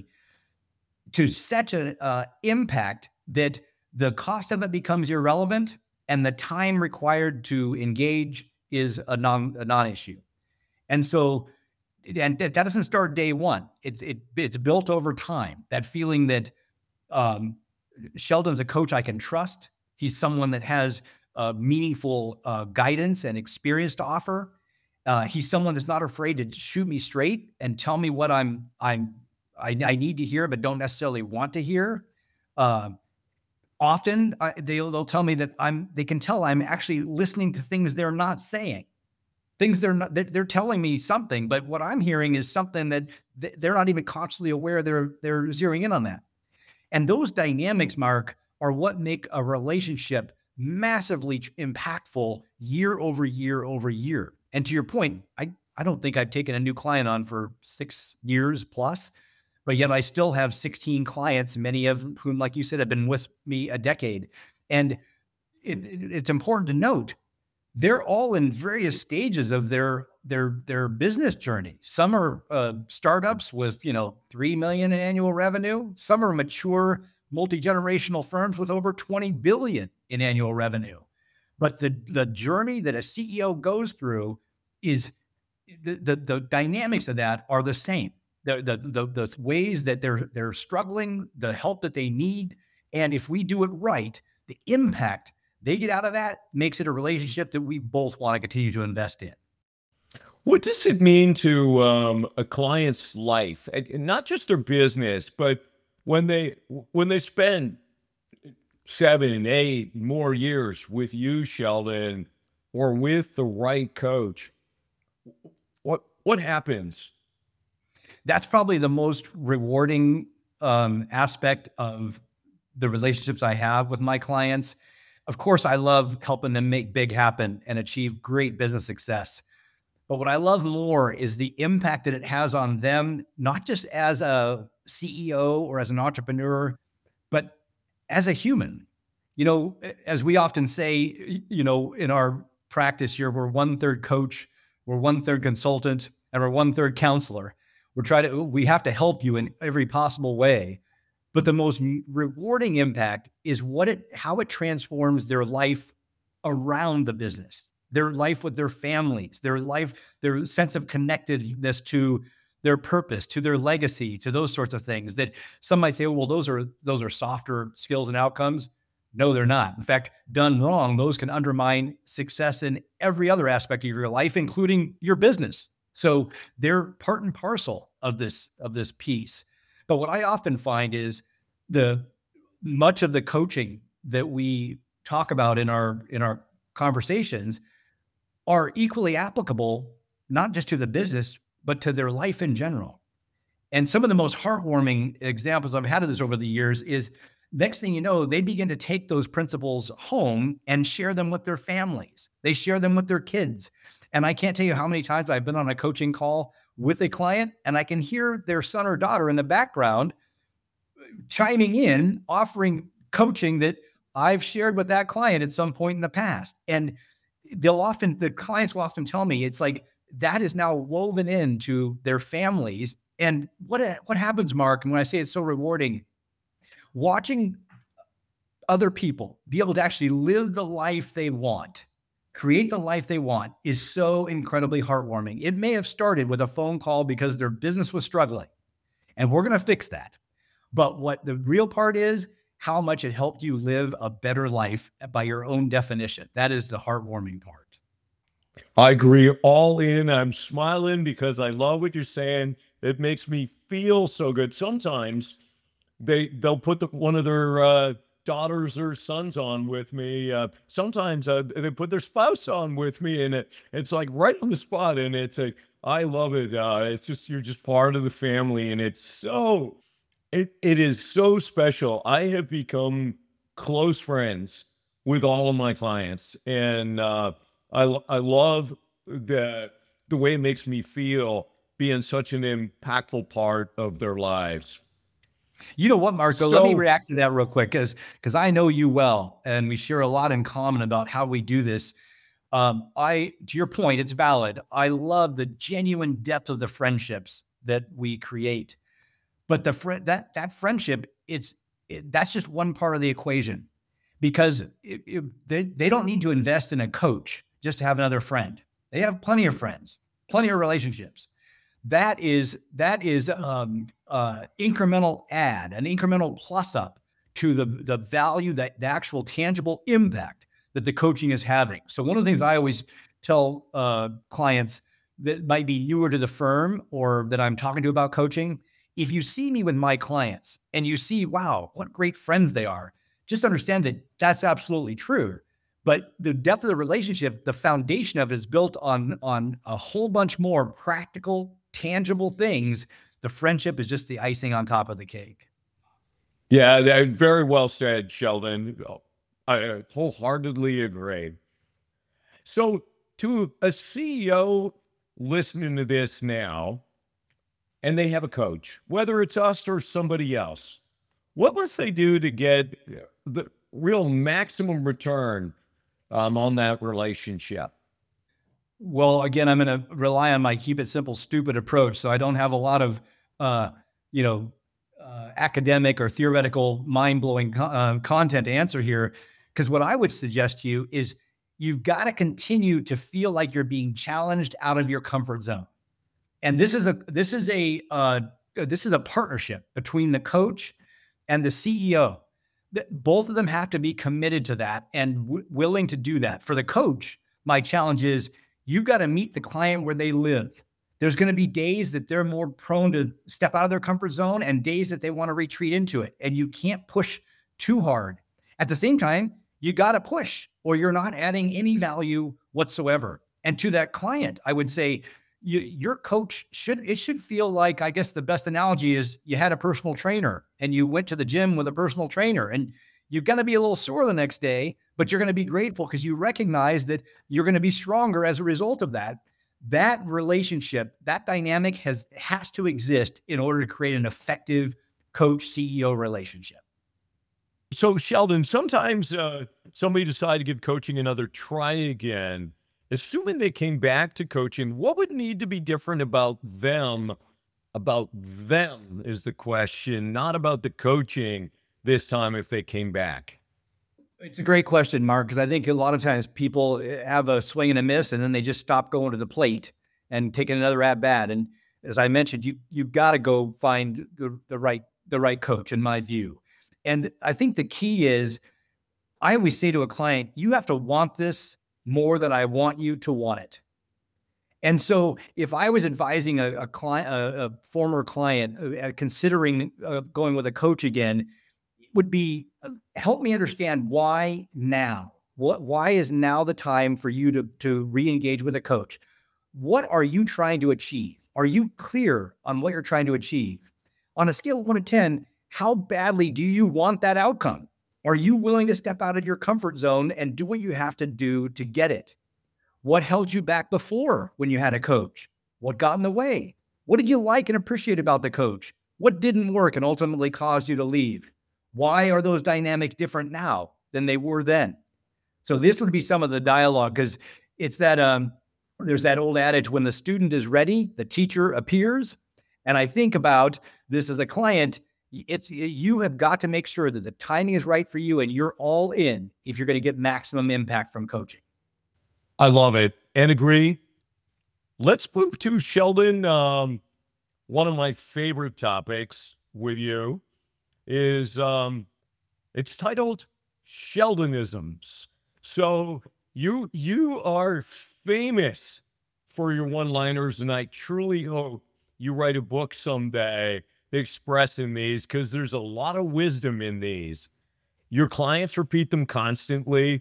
to such an uh, impact that the cost of it becomes irrelevant and the time required to engage is a non a non-issue. And so, and that doesn't start day one. It, it, it's built over time. That feeling that um, Sheldon's a coach I can trust. He's someone that has uh, meaningful uh, guidance and experience to offer. Uh, he's someone that's not afraid to shoot me straight and tell me what I'm I'm I, I need to hear, but don't necessarily want to hear. Uh, often I, they'll they'll tell me that I'm. They can tell I'm actually listening to things they're not saying, things they're not. They're, they're telling me something, but what I'm hearing is something that they're not even consciously aware they're they're zeroing in on that. And those dynamics, Mark, are what make a relationship massively impactful year over year over year. And to your point, I, I don't think I've taken a new client on for six years plus, but yet I still have sixteen clients, many of whom, like you said, have been with me a decade. And it, it, it's important to note, they're all in various stages of their their their business journey. Some are uh, startups with, you know, three million in annual revenue. Some are mature multi-generational firms with over twenty billion in annual revenue. But the, the journey that a C E O goes through is the, the, the dynamics of that are the same. The, the, the, the ways that they're, they're struggling, the help that they need. And if we do it right, the impact they get out of that makes it a relationship that we both want to continue to invest in. What does it mean to um, a client's life, and and not just their business, but when they when they spend seven, eight more years with you, Sheldon, or with the right coach? What what happens? That's probably the most rewarding um, aspect of the relationships I have with my clients. Of course, I love helping them make big happen and achieve great business success. But what I love more is the impact that it has on them, not just as a C E O or as an entrepreneur, but as a human. You know, as we often say, you know, in our practice here, we're one third coach, we're one third consultant, and we're one third counselor. We're trying to, we have to help you in every possible way. But the most rewarding impact is what it, how it transforms their life around the business, their life with their families, their life, their sense of connectedness to their purpose, to their legacy, to those sorts of things that some might say, oh, well, those are, those are softer skills and outcomes. No, they're not. In fact, done wrong, those can undermine success in every other aspect of your life, including your business. So they're part and parcel of this, of this piece. But what I often find is the much of the coaching that we talk about in our in our conversations are equally applicable, not just to the business, but to their life in general. And some of the most heartwarming examples I've had of this over the years is next thing you know, they begin to take those principles home and share them with their families. They share them with their kids. And I can't tell you how many times I've been on a coaching call with a client and I can hear their son or daughter in the background chiming in, offering coaching that I've shared with that client at some point in the past. And they'll often, the clients will often tell me, it's like that is now woven into their families. And what, what happens, Mark, and when I say it's so rewarding, watching other people be able to actually live the life they want, create the life they want is so incredibly heartwarming. It may have started with a phone call because their business was struggling, and we're going to fix that. But what the real part is, how much it helped you live a better life by your own definition. That is the heartwarming part. I agree, all in. I'm smiling because I love what you're saying. It makes me feel so good. Sometimes they, they'll put the, one of their uh, daughters or sons on with me. Uh, sometimes uh, they put their spouse on with me, and it, it's like right on the spot. And it's like, I love it. Uh, it's just, you're just part of the family. And it's so, it, it is so special. I have become close friends with all of my clients. And uh, I, I love the, the way it makes me feel being such an impactful part of their lives. You know what, Marco, so, let me react to that real quick, because because I know you well, and we share a lot in common about how we do this. Um, I, to your point, it's valid. I love the genuine depth of the friendships that we create, but the fr- that that friendship, it's it, that's just one part of the equation, because it, it, they they don't need to invest in a coach just to have another friend. They have plenty of friends, plenty of relationships. That is that is um, uh, incremental add, an incremental plus up to the, the value, that the actual tangible impact that the coaching is having. So one of the things I always tell uh, clients that might be newer to the firm or that I'm talking to about coaching, if you see me with my clients and you see, wow, what great friends they are, just understand that that's absolutely true. But the depth of the relationship, the foundation of it is built on, on a whole bunch more practical, tangible things. The friendship is just the icing on top of the cake. Yeah, that, very well said, Sheldon. I wholeheartedly agree. So to a C E O listening to this now, and they have a coach, whether it's us or somebody else, what must they do to get the real maximum return um, on that relationship? Well, again, I'm going to rely on my keep it simple, stupid approach. So I don't have a lot of, uh, you know, uh, academic or theoretical mind-blowing co- uh, content to answer here. Because what I would suggest to you is you've got to continue to feel like you're being challenged out of your comfort zone. And this is a this is a uh, this is a partnership between the coach and the C E O. th- both of them have to be committed to that and w- willing to do that. For the coach, my challenge is you've got to meet the client where they live. There's going to be days that they're more prone to step out of their comfort zone and days that they want to retreat into it. And you can't push too hard. At the same time, you got to push or you're not adding any value whatsoever. And to that client, I would say you, your coach should, it should feel like, I guess the best analogy is you had a personal trainer and you went to the gym with a personal trainer and you're going to be a little sore the next day, but you're going to be grateful because you recognize that you're going to be stronger as a result of that. That relationship, that dynamic has, has to exist in order to create an effective coach-C E O relationship. So Sheldon, sometimes uh, somebody decided to give coaching another try again. Assuming they came back to coaching, what would need to be different about them? About them is the question, not about the coaching this time if they came back. It's a great question, Mark, because I think a lot of times people have a swing and a miss, and then they just stop going to the plate and taking another at bat. And as I mentioned, you you've got to go find the, the right the right coach, in my view. And I think the key is, I always say to a client, you have to want this more than I want you to want it. And so if I was advising a, a client, a, a former client uh, considering uh, going with a coach again, it would be uh, help me understand why now. What? Why is now the time for you to, to re-engage with a coach? What are you trying to achieve? Are you clear on what you're trying to achieve? On a scale of one to ten, how badly do you want that outcome? Are you willing to step out of your comfort zone and do what you have to do to get it? What held you back before when you had a coach? What got in the way? What did you like and appreciate about the coach? What didn't work and ultimately caused you to leave? Why are those dynamics different now than they were then? So this would be some of the dialogue, because it's that um, there's that old adage, when the student is ready, the teacher appears. And I think about this as a client, it's you have got to make sure that the timing is right for you and you're all in if you're going to get maximum impact from coaching. I love it and agree. Let's move to Sheldon. Um, one of my favorite topics with you is um, it's titled Sheldonisms. So you you are famous for your one-liners, and I truly hope you write a book someday expressing these, because there's a lot of wisdom in these. Your clients repeat them constantly,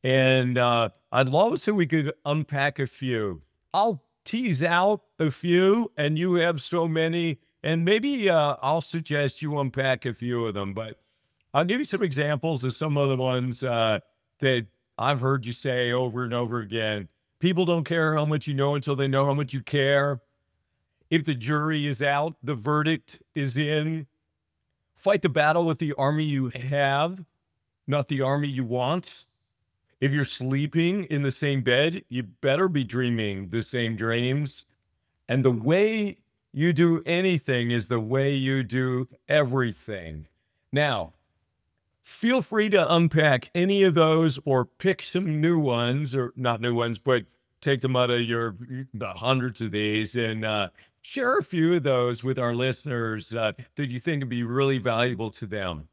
and uh, I'd love to say we could unpack a few. I'll tease out a few, and you have so many, and maybe uh, I'll suggest you unpack a few of them, but I'll give you some examples of some of the ones uh, that I've heard you say over and over again. People don't care how much you know until they know how much you care. If the jury is out, the verdict is in. Fight the battle with the army you have, not the army you want. If you're sleeping in the same bed, you better be dreaming the same dreams. And the way you do anything is the way you do everything. Now, feel free to unpack any of those or pick some new ones, or not new ones, but take them out of your the hundreds of these and uh, share a few of those with our listeners uh, that you think would be really valuable to them.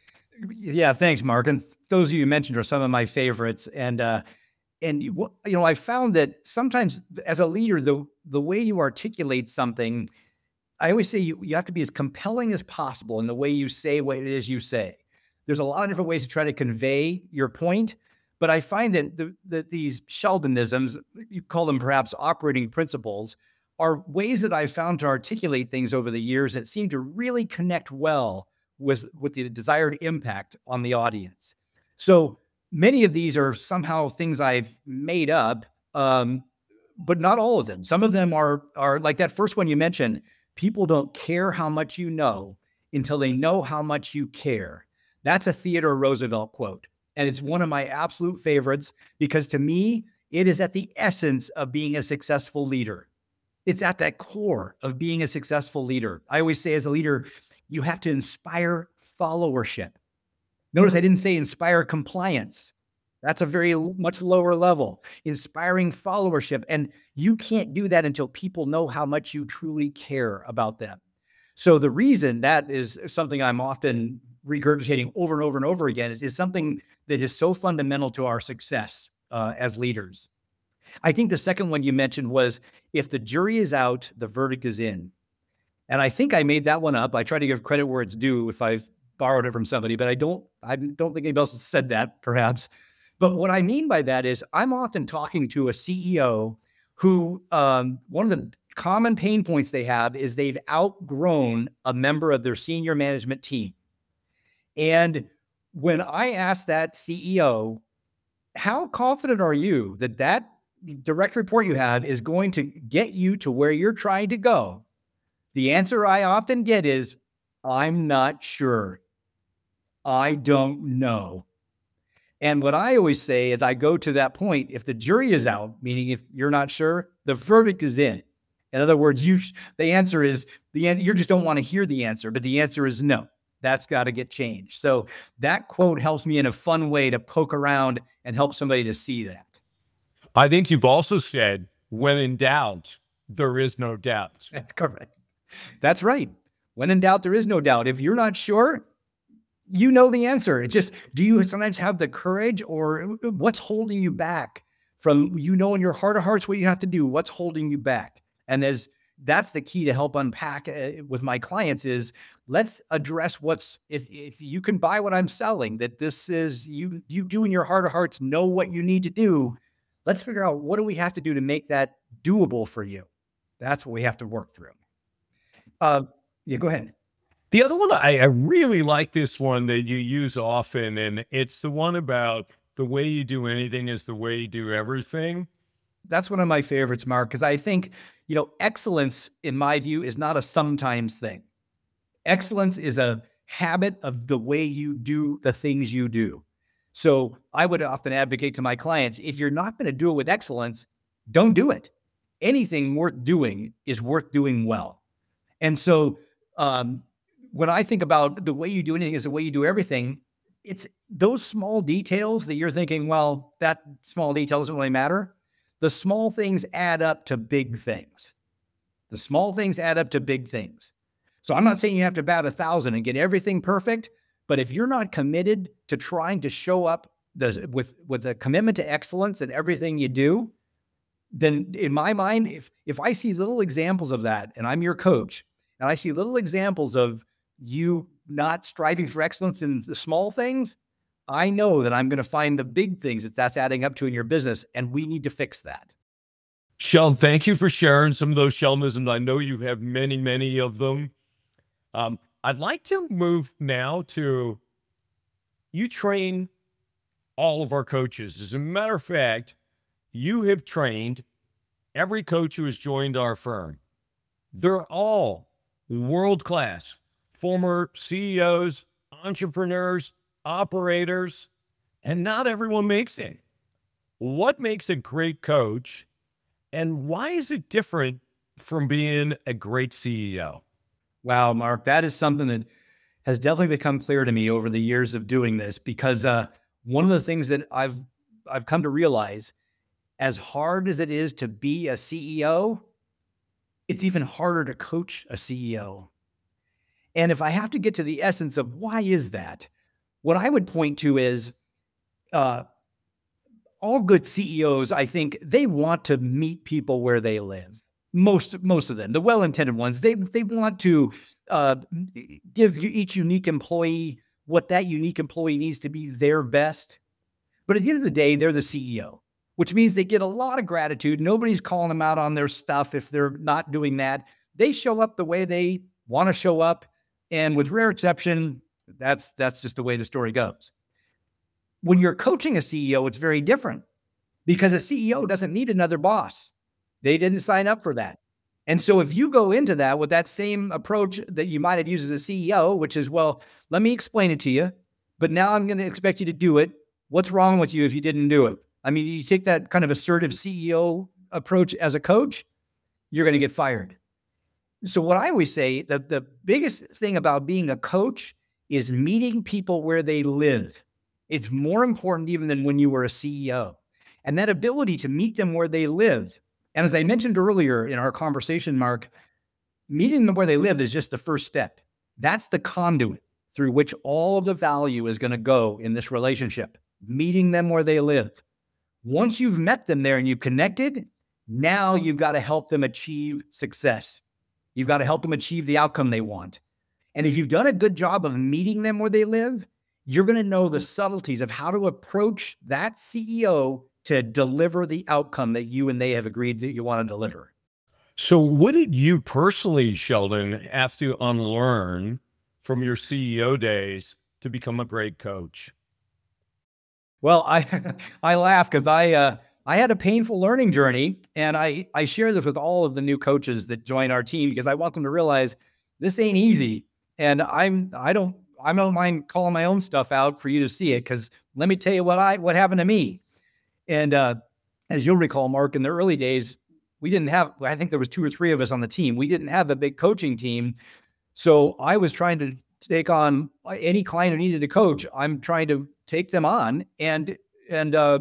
Yeah, thanks, Mark. And those of you mentioned are some of my favorites. And uh, and you, you know, I found that sometimes as a leader, the the way you articulate something, I always say you, you have to be as compelling as possible in the way you say what it is you say. There's a lot of different ways to try to convey your point, but I find that the, that these Sheldonisms, you call them perhaps operating principles, are ways that I've found to articulate things over the years that seem to really connect well with, with the desired impact on the audience. So many of these are somehow things I've made up, um, but not all of them. Some of them are, are like that first one you mentioned, people don't care how much you know until they know how much you care. That's a Theodore Roosevelt quote. And it's one of my absolute favorites because to me, it is at the essence of being a successful leader. It's at that core of being a successful leader. I always say as a leader, you have to inspire followership. Notice I didn't say inspire compliance. That's a very much lower level. Inspiring followership. And you can't do that until people know how much you truly care about them. So the reason that is something I'm often regurgitating over and over and over again is, is something that is so fundamental to our success uh, as leaders. I think the second one you mentioned was, if the jury is out, the verdict is in. And I think I made that one up. I try to give credit where it's due if I've borrowed it from somebody, but I don't, I don't think anybody else has said that, perhaps. But what I mean by that is, I'm often talking to a C E O who, um, one of the common pain points they have is they've outgrown a member of their senior management team. And when I ask that C E O, how confident are you that that direct report you have is going to get you to where you're trying to go? The answer I often get is, I'm not sure. I don't know. And what I always say is, I go to that point, if the jury is out, meaning if you're not sure, the verdict is in. In other words, you the answer is, the you just don't want to hear the answer, but the answer is no. That's got to get changed. So that quote helps me in a fun way to poke around and help somebody to see that. I think you've also said, when in doubt, there is no doubt. That's correct. That's right. When in doubt, there is no doubt. If you're not sure, you know the answer. It's just, do you sometimes have the courage, or what's holding you back from, you know, in your heart of hearts what you have to do? What's holding you back? And as that's the key to help unpack uh, with my clients is, let's address what's, if, if you can buy what I'm selling, that this is, you, you do in your heart of hearts, know what you need to do. Let's figure out, what do we have to do to make that doable for you? That's what we have to work through. Uh, yeah, go ahead. The other one, I, I really like this one that you use often, and it's the one about the way you do anything is the way you do everything. That's one of my favorites, Mark, because I think, you know, excellence, in my view, is not a sometimes thing. Excellence is a habit of the way you do the things you do. So I would often advocate to my clients, if you're not going to do it with excellence, don't do it. Anything worth doing is worth doing well. And so um, when I think about the way you do anything is the way you do everything, it's those small details that you're thinking, well, that small detail doesn't really matter. The small things add up to big things. The small things add up to big things. So I'm not saying you have to bat a thousand and get everything perfect, but if you're not committed to trying to show up the, with, with a commitment to excellence in everything you do, then in my mind, if, if I see little examples of that, and I'm your coach, and I see little examples of you not striving for excellence in the small things, I know that I'm going to find the big things that that's adding up to in your business, and we need to fix that. Sheldon, thank you for sharing some of those Sheldonisms. I know you have many, many of them. Um, I'd like to move now to, you train all of our coaches. As a matter of fact, you have trained every coach who has joined our firm. They're all world-class, former C E Os, entrepreneurs, operators, and not everyone makes it. What makes a great coach, and why is it different from being a great C E O? Wow, Mark, that is something that has definitely become clear to me over the years of doing this, because uh, one of the things that I've I've come to realize, as hard as it is to be a C E O, it's even harder to coach a C E O. And if I have to get to the essence of why is that, what I would point to is uh, all good C E Os, I think, they want to meet people where they live. Most most of them, the well-intended ones, they they want to uh, give each unique employee what that unique employee needs to be their best. But at the end of the day, they're the C E O, which means they get a lot of gratitude. Nobody's calling them out on their stuff if they're not doing that. They show up the way they want to show up, and with rare exception, that's that's just the way the story goes. When you're coaching a C E O, it's very different, because a C E O doesn't need another boss. They didn't sign up for that. And so if you go into that with that same approach that you might have used as a C E O, which is, well, let me explain it to you, but now I'm going to expect you to do it. What's wrong with you if you didn't do it? I mean, you take that kind of assertive C E O approach as a coach, you're going to get fired. So what I always say, the, the biggest thing about being a coach is meeting people where they live. It's more important even than when you were a C E O. And that ability to meet them where they live. And as I mentioned earlier in our conversation, Mark, meeting them where they live is just the first step. That's the conduit. through which all of the value is going to go in this relationship, meeting them where they live. Once you've met them there and you've connected, now you've got to help them achieve success. You've got to help them achieve the outcome they want. And if you've done a good job of meeting them where they live, you're going to know the subtleties of how to approach that C E O to deliver the outcome that you and they have agreed that you want to deliver. So what did you personally, Sheldon, have to unlearn from your C E O days to become a great coach? Well, I I laugh because I uh, I had a painful learning journey, and I I share this with all of the new coaches that join our team because I want them to realize this ain't easy. And I'm I don't I don't mind calling my own stuff out for you to see it, because let me tell you what I what happened to me. And uh, as you'll recall, Mark, in the early days, we didn't have, I think there was two or three of us on the team. We didn't have a big coaching team. So I was trying to take on any client who needed a coach. I'm trying to take them on. And, and uh,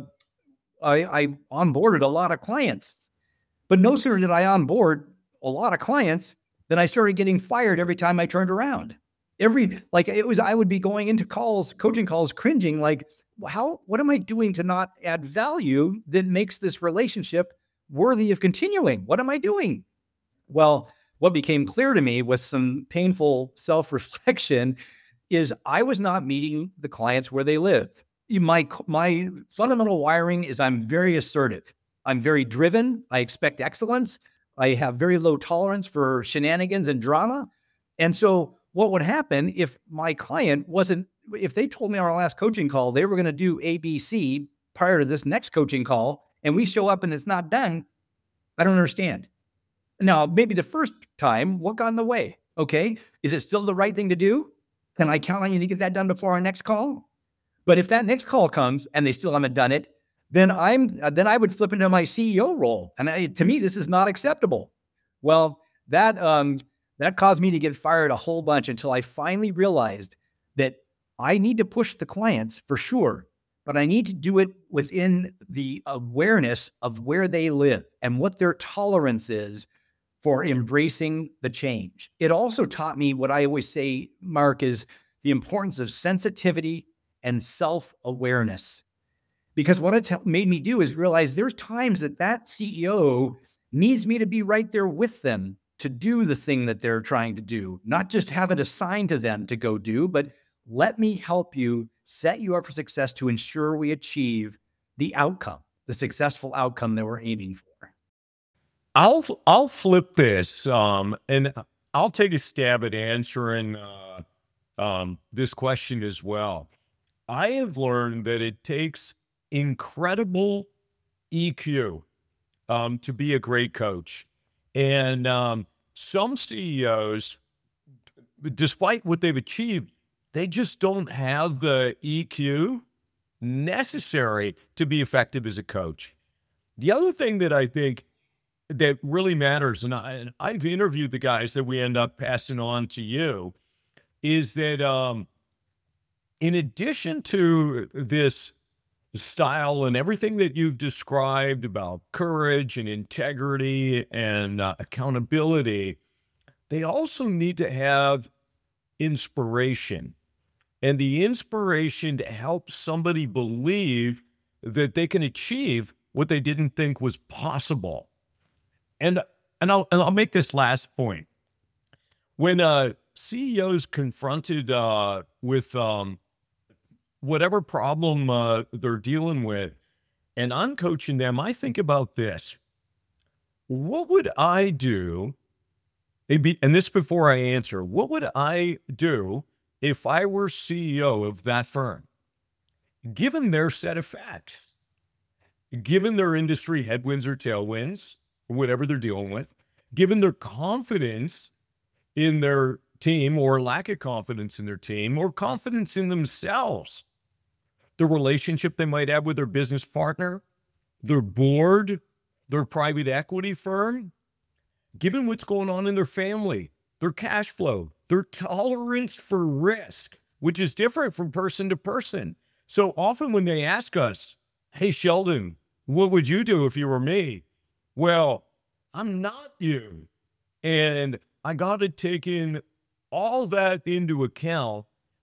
I, I onboarded a lot of clients. But no sooner did I onboard a lot of clients than I started getting fired every time I turned around. Every, like it was, I would be going into calls, coaching calls, cringing, like, how, what am I doing to not add value that makes this relationship worthy of continuing? What am I doing? Well, what became clear to me with some painful self-reflection is I was not meeting the clients where they live. My, my fundamental wiring is I'm very assertive. I'm very driven. I expect excellence. I have very low tolerance for shenanigans and drama. And so what would happen if my client wasn't, if they told me on our last coaching call, they were going to do A, B, C prior to this next coaching call, and we show up and it's not done, I don't understand. Now, maybe the first time, what got in the way? Okay. Is it still the right thing to do? Can I count on you to get that done before our next call? But if that next call comes and they still haven't done it, then I'm, then I would flip into my C E O role. And I, to me, this is not acceptable. Well, that, um, that caused me to get fired a whole bunch until I finally realized that I need to push the clients for sure, but I need to do it within the awareness of where they live and what their tolerance is for embracing the change. It also taught me what I always say, Mark, is the importance of sensitivity and self-awareness. Because what it made me do is realize there's times that that C E O needs me to be right there with them to do the thing that they're trying to do, not just have it assigned to them to go do, but let me help you set you up for success to ensure we achieve the outcome, the successful outcome that we're aiming for. I'll I'll flip this, um, and I'll take a stab at answering uh, um, this question as well. I have learned that it takes incredible E Q um, to be a great coach, and um, some C E Os, despite what they've achieved, they just don't have the E Q necessary to be effective as a coach. The other thing that I think that really matters, and, I, and I've interviewed the guys that we end up passing on to you, is that um, in addition to this style and everything that you've described about courage and integrity and uh, accountability, they also need to have inspiration. And the inspiration to help somebody believe that they can achieve what they didn't think was possible. And and I'll and I'll make this last point. When uh, C E Os confronted uh, with um, whatever problem uh, they're dealing with, and I'm coaching them, I think about this: what would I do? Be, and this before I answer, what would I do if I were C E O of that firm, given their set of facts, given their industry headwinds or tailwinds, or whatever they're dealing with, given their confidence in their team or lack of confidence in their team or confidence in themselves, the relationship they might have with their business partner, their board, their private equity firm, given what's going on in their family, their cash flow, their tolerance for risk, which is different from person to person. So often when they ask us, hey, Sheldon, what would you do if you were me? Well, I'm not you. And I got to take in all that into account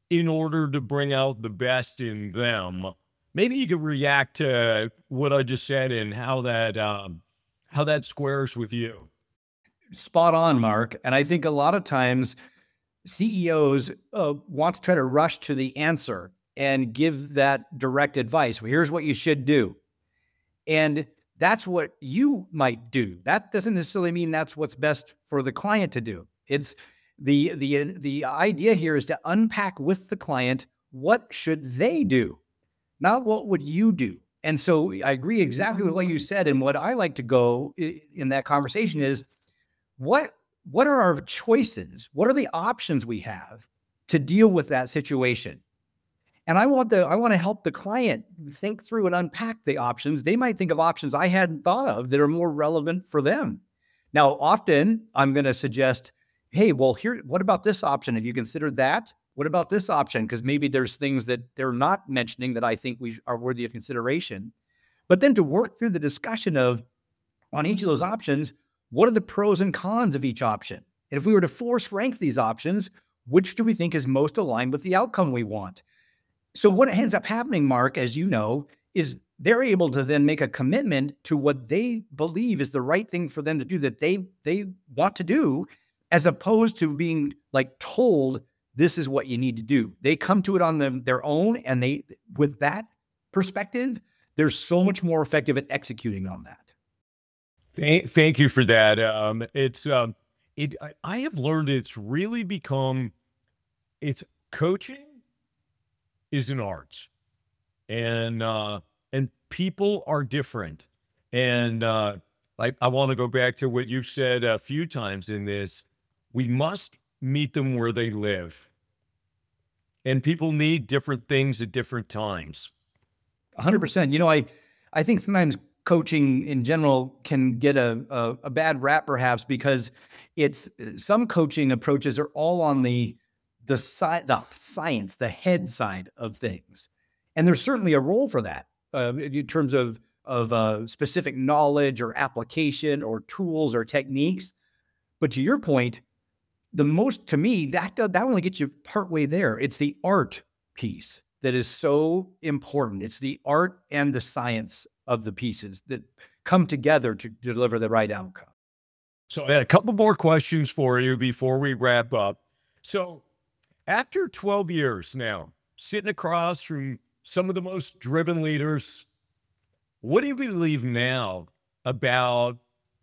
in order to bring out the best in them. Maybe you could react to what I just said and how that um, how that squares with you. Spot on, Mark. And I think a lot of times C E Os uh, want to try to rush to the answer and give that direct advice. Well, here's what you should do. And that's what you might do. That doesn't necessarily mean that's what's best for the client to do. It's the the the idea here is to unpack with the client, what should they do, not what would you do. And so I agree exactly with what you said. And what I like to go in that conversation is, what what are our choices? What are the options we have to deal with that situation? And I want the I want to help the client think through and unpack the options. They might think of options I hadn't thought of that are more relevant for them. Now, often I'm going to suggest, hey, well, here, what about this option? Have you considered that? What about this option? Because maybe there's things that they're not mentioning that I think we are worthy of consideration. But then to work through the discussion of, on each of those options, what are the pros and cons of each option? And if we were to force rank these options, which do we think is most aligned with the outcome we want? So what ends up happening, Mark, as you know, is they're able to then make a commitment to what they believe is the right thing for them to do, that they they want to do, as opposed to being like told, this is what you need to do. They come to it on them, their own, and they, with that perspective, they're so much more effective at executing on that. Thank, thank you for that. Um, it's um, it. I, I have learned it's really become, it's coaching is an art, and uh, and people are different. And uh, I, I want to go back to what you've said a few times in this. We must meet them where they live, and people need different things at different times. one hundred percent. You know, I I think sometimes coaching in general can get a, a, a bad rap, perhaps, because it's some coaching approaches are all on the the side, the science, the head side of things, and there's certainly a role for that uh, in terms of of uh, specific knowledge or application or tools or techniques. But to your point, the most, to me, that that only gets you partway there. It's the art piece that is so important. It's the art and the science of the pieces that come together to deliver the right outcome. So I had a couple more questions for you before we wrap up. So after twelve years now, sitting across from some of the most driven leaders, what do you believe now about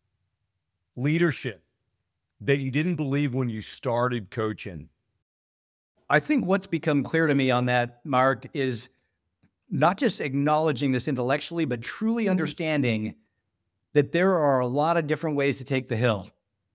leadership that you didn't believe when you started coaching? I think what's become clear to me on that, Mark, is not just acknowledging this intellectually, but truly understanding that there are a lot of different ways to take the hill.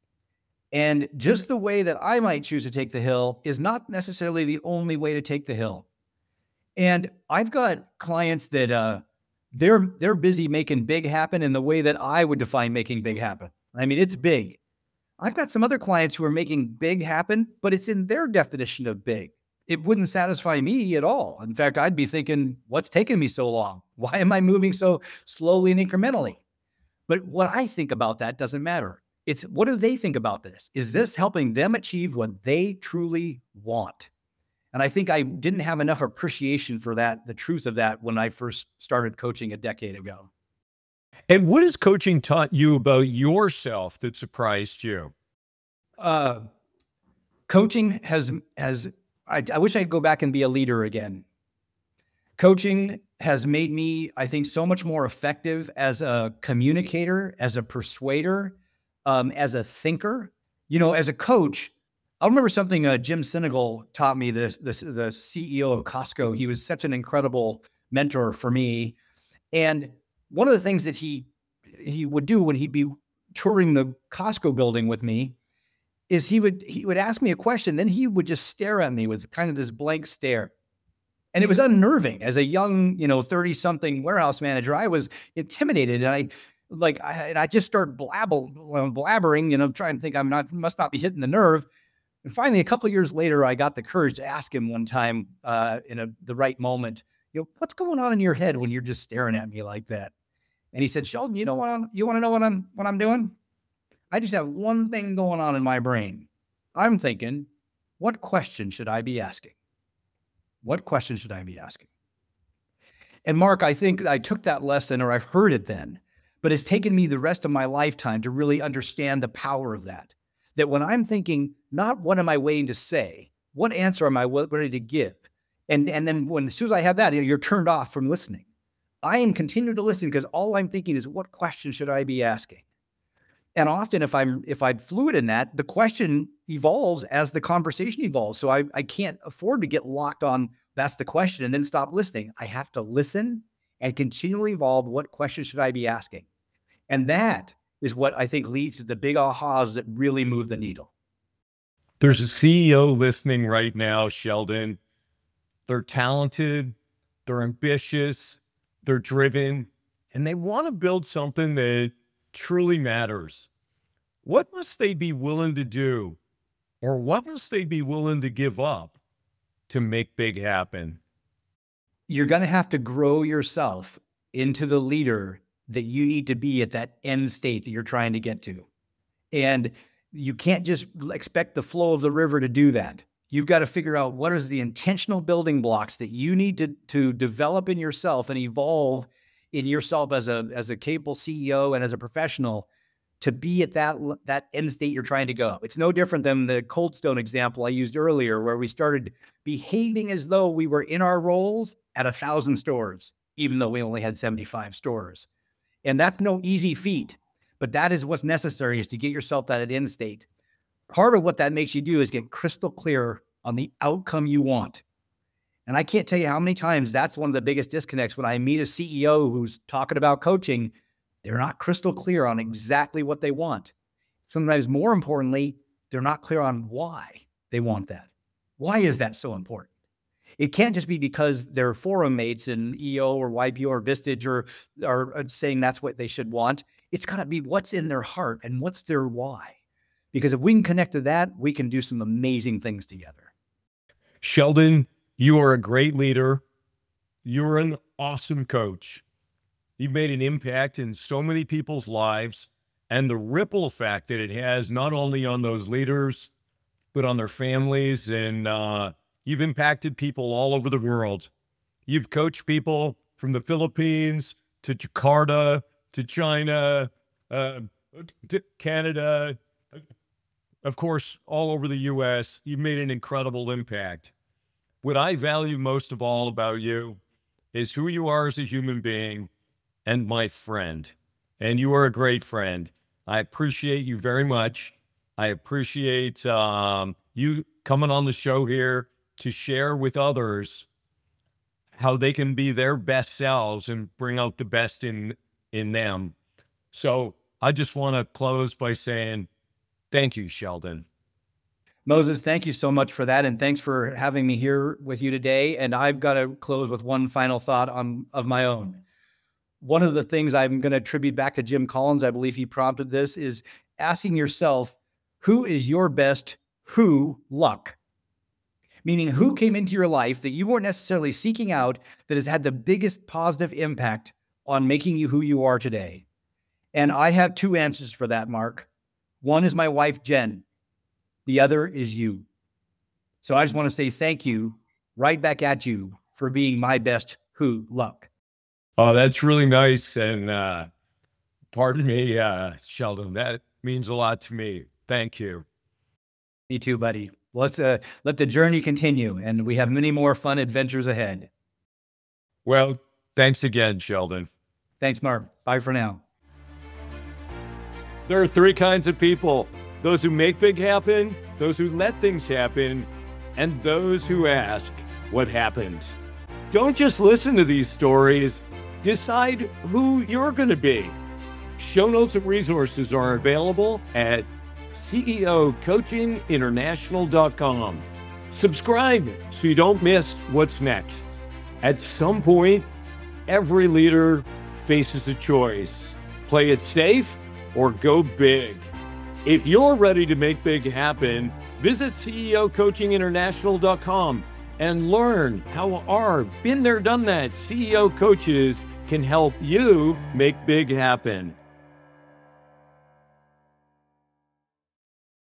And just the way that I might choose to take the hill is not necessarily the only way to take the hill. And I've got clients that uh, they're they're busy making big happen in the way that I would define making big happen. I mean, it's big. I've got some other clients who are making big happen, but it's in their definition of big. It wouldn't satisfy me at all. In fact, I'd be thinking, what's taking me so long? Why am I moving so slowly and incrementally? But what I think about that doesn't matter. It's what do they think about this? Is this helping them achieve what they truly want? And I think I didn't have enough appreciation for that, the truth of that, when I first started coaching a decade ago. And what has coaching taught you about yourself that surprised you? Uh, coaching has, has I, I wish I could go back and be a leader again. Coaching has made me, I think, so much more effective as a communicator, as a persuader, um, as a thinker. You know, as a coach, I remember something uh, Jim Sinegal taught me, the, the, the C E O of Costco. He was such an incredible mentor for me. And one of the things that he he would do when he'd be touring the Costco building with me is he would he would ask me a question, then he would just stare at me with kind of this blank stare. And it was unnerving. As a young, you know, thirty-something warehouse manager, I was intimidated, and I like I, and I just started blabble, blabbering, you know, trying to think I'm not must not be hitting the nerve. And finally, a couple of years later, I got the courage to ask him one time uh, in a, the right moment, you know, what's going on in your head when you're just staring at me like that? And he said, Sheldon, you know what I'm, you want to know what I'm, what I'm doing? I just have one thing going on in my brain. I'm thinking, what question should I be asking? What question should I be asking? And Mark, I think I took that lesson, or I've heard it then, but it's taken me the rest of my lifetime to really understand the power of that. That when I'm thinking, not what am I waiting to say, what answer am I ready to give? And, and then when, as soon as I have that, you're turned off from listening. I am continuing to listen because all I'm thinking is, what question should I be asking? And often if I'm, if I'm fluid in that, the question evolves as the conversation evolves. So I, I can't afford to get locked on, that's the question, and then stop listening. I have to listen and continually evolve. What question should I be asking? And that is what I think leads to the big ahas that really move the needle. There's a C E O listening right now, Sheldon. They're talented, they're ambitious, they're driven, and they want to build something that truly matters. What must they be willing to do, or what must they be willing to give up to make big happen? You're going to have to grow yourself into the leader that you need to be at that end state that you're trying to get to. And you can't just expect the flow of the river to do that. You've got to figure out what is the intentional building blocks that you need to, to develop in yourself and evolve in yourself as a, as a capable C E O and as a professional to be at that, that end state you're trying to go. It's no different than the Cold Stone example I used earlier, where we started behaving as though we were in our roles at a thousand stores, even though we only had seventy-five stores. And that's no easy feat, but that is what's necessary, is to get yourself to that end state. Part of what that makes you do is get crystal clear on the outcome you want. And I can't tell you how many times that's one of the biggest disconnects. When I meet a C E O who's talking about coaching, they're not crystal clear on exactly what they want. Sometimes more importantly, they're not clear on why they want that. Why is that so important? It can't just be because their forum mates in E O or Y P O or Vistage are, are saying that's what they should want. It's got to be what's in their heart and what's their why. Because if we can connect to that, we can do some amazing things together. Sheldon, you are a great leader. You're an awesome coach. You've made an impact in so many people's lives, and the ripple effect that it has not only on those leaders, but on their families. And uh, you've impacted people all over the world. You've coached people from the Philippines to Jakarta to China, uh, to Canada, of course, all over the U S. You've made an incredible impact. What I value most of all about you is who you are as a human being and my friend. And you are a great friend. I appreciate you very much. I appreciate um, you coming on the show here to share with others how they can be their best selves and bring out the best in, in them. So I just want to close by saying, thank you, Sheldon. Moses, thank you so much for that. And thanks for having me here with you today. And I've got to close with one final thought on, of my own. One of the things I'm going to attribute back to Jim Collins, I believe he prompted this, is asking yourself, who is your best who luck? Meaning, who came into your life that you weren't necessarily seeking out that has had the biggest positive impact on making you who you are today? And I have two answers for that, Mark. One is my wife, Jen. The other is you. So I just want to say thank you right back at you for being my best who luck. Oh, that's really nice. And uh, pardon me, uh, Sheldon, that means a lot to me. Thank you. Me too, buddy. Let's uh, let the journey continue, and we have many more fun adventures ahead. Well, thanks again, Sheldon. Thanks, Mark. Bye for now. There are three kinds of people: those who make big happen, those who let things happen, and those who ask what happened. Don't just listen to these stories. Decide who you're going to be. Show notes and resources are available at C E O coaching international dot com. Subscribe so you don't miss what's next. At some point, every leader faces a choice: play it safe or go big. If you're ready to make big happen, visit C E O coaching international dot com and learn how our been there, done that C E O coaches can help you make big happen.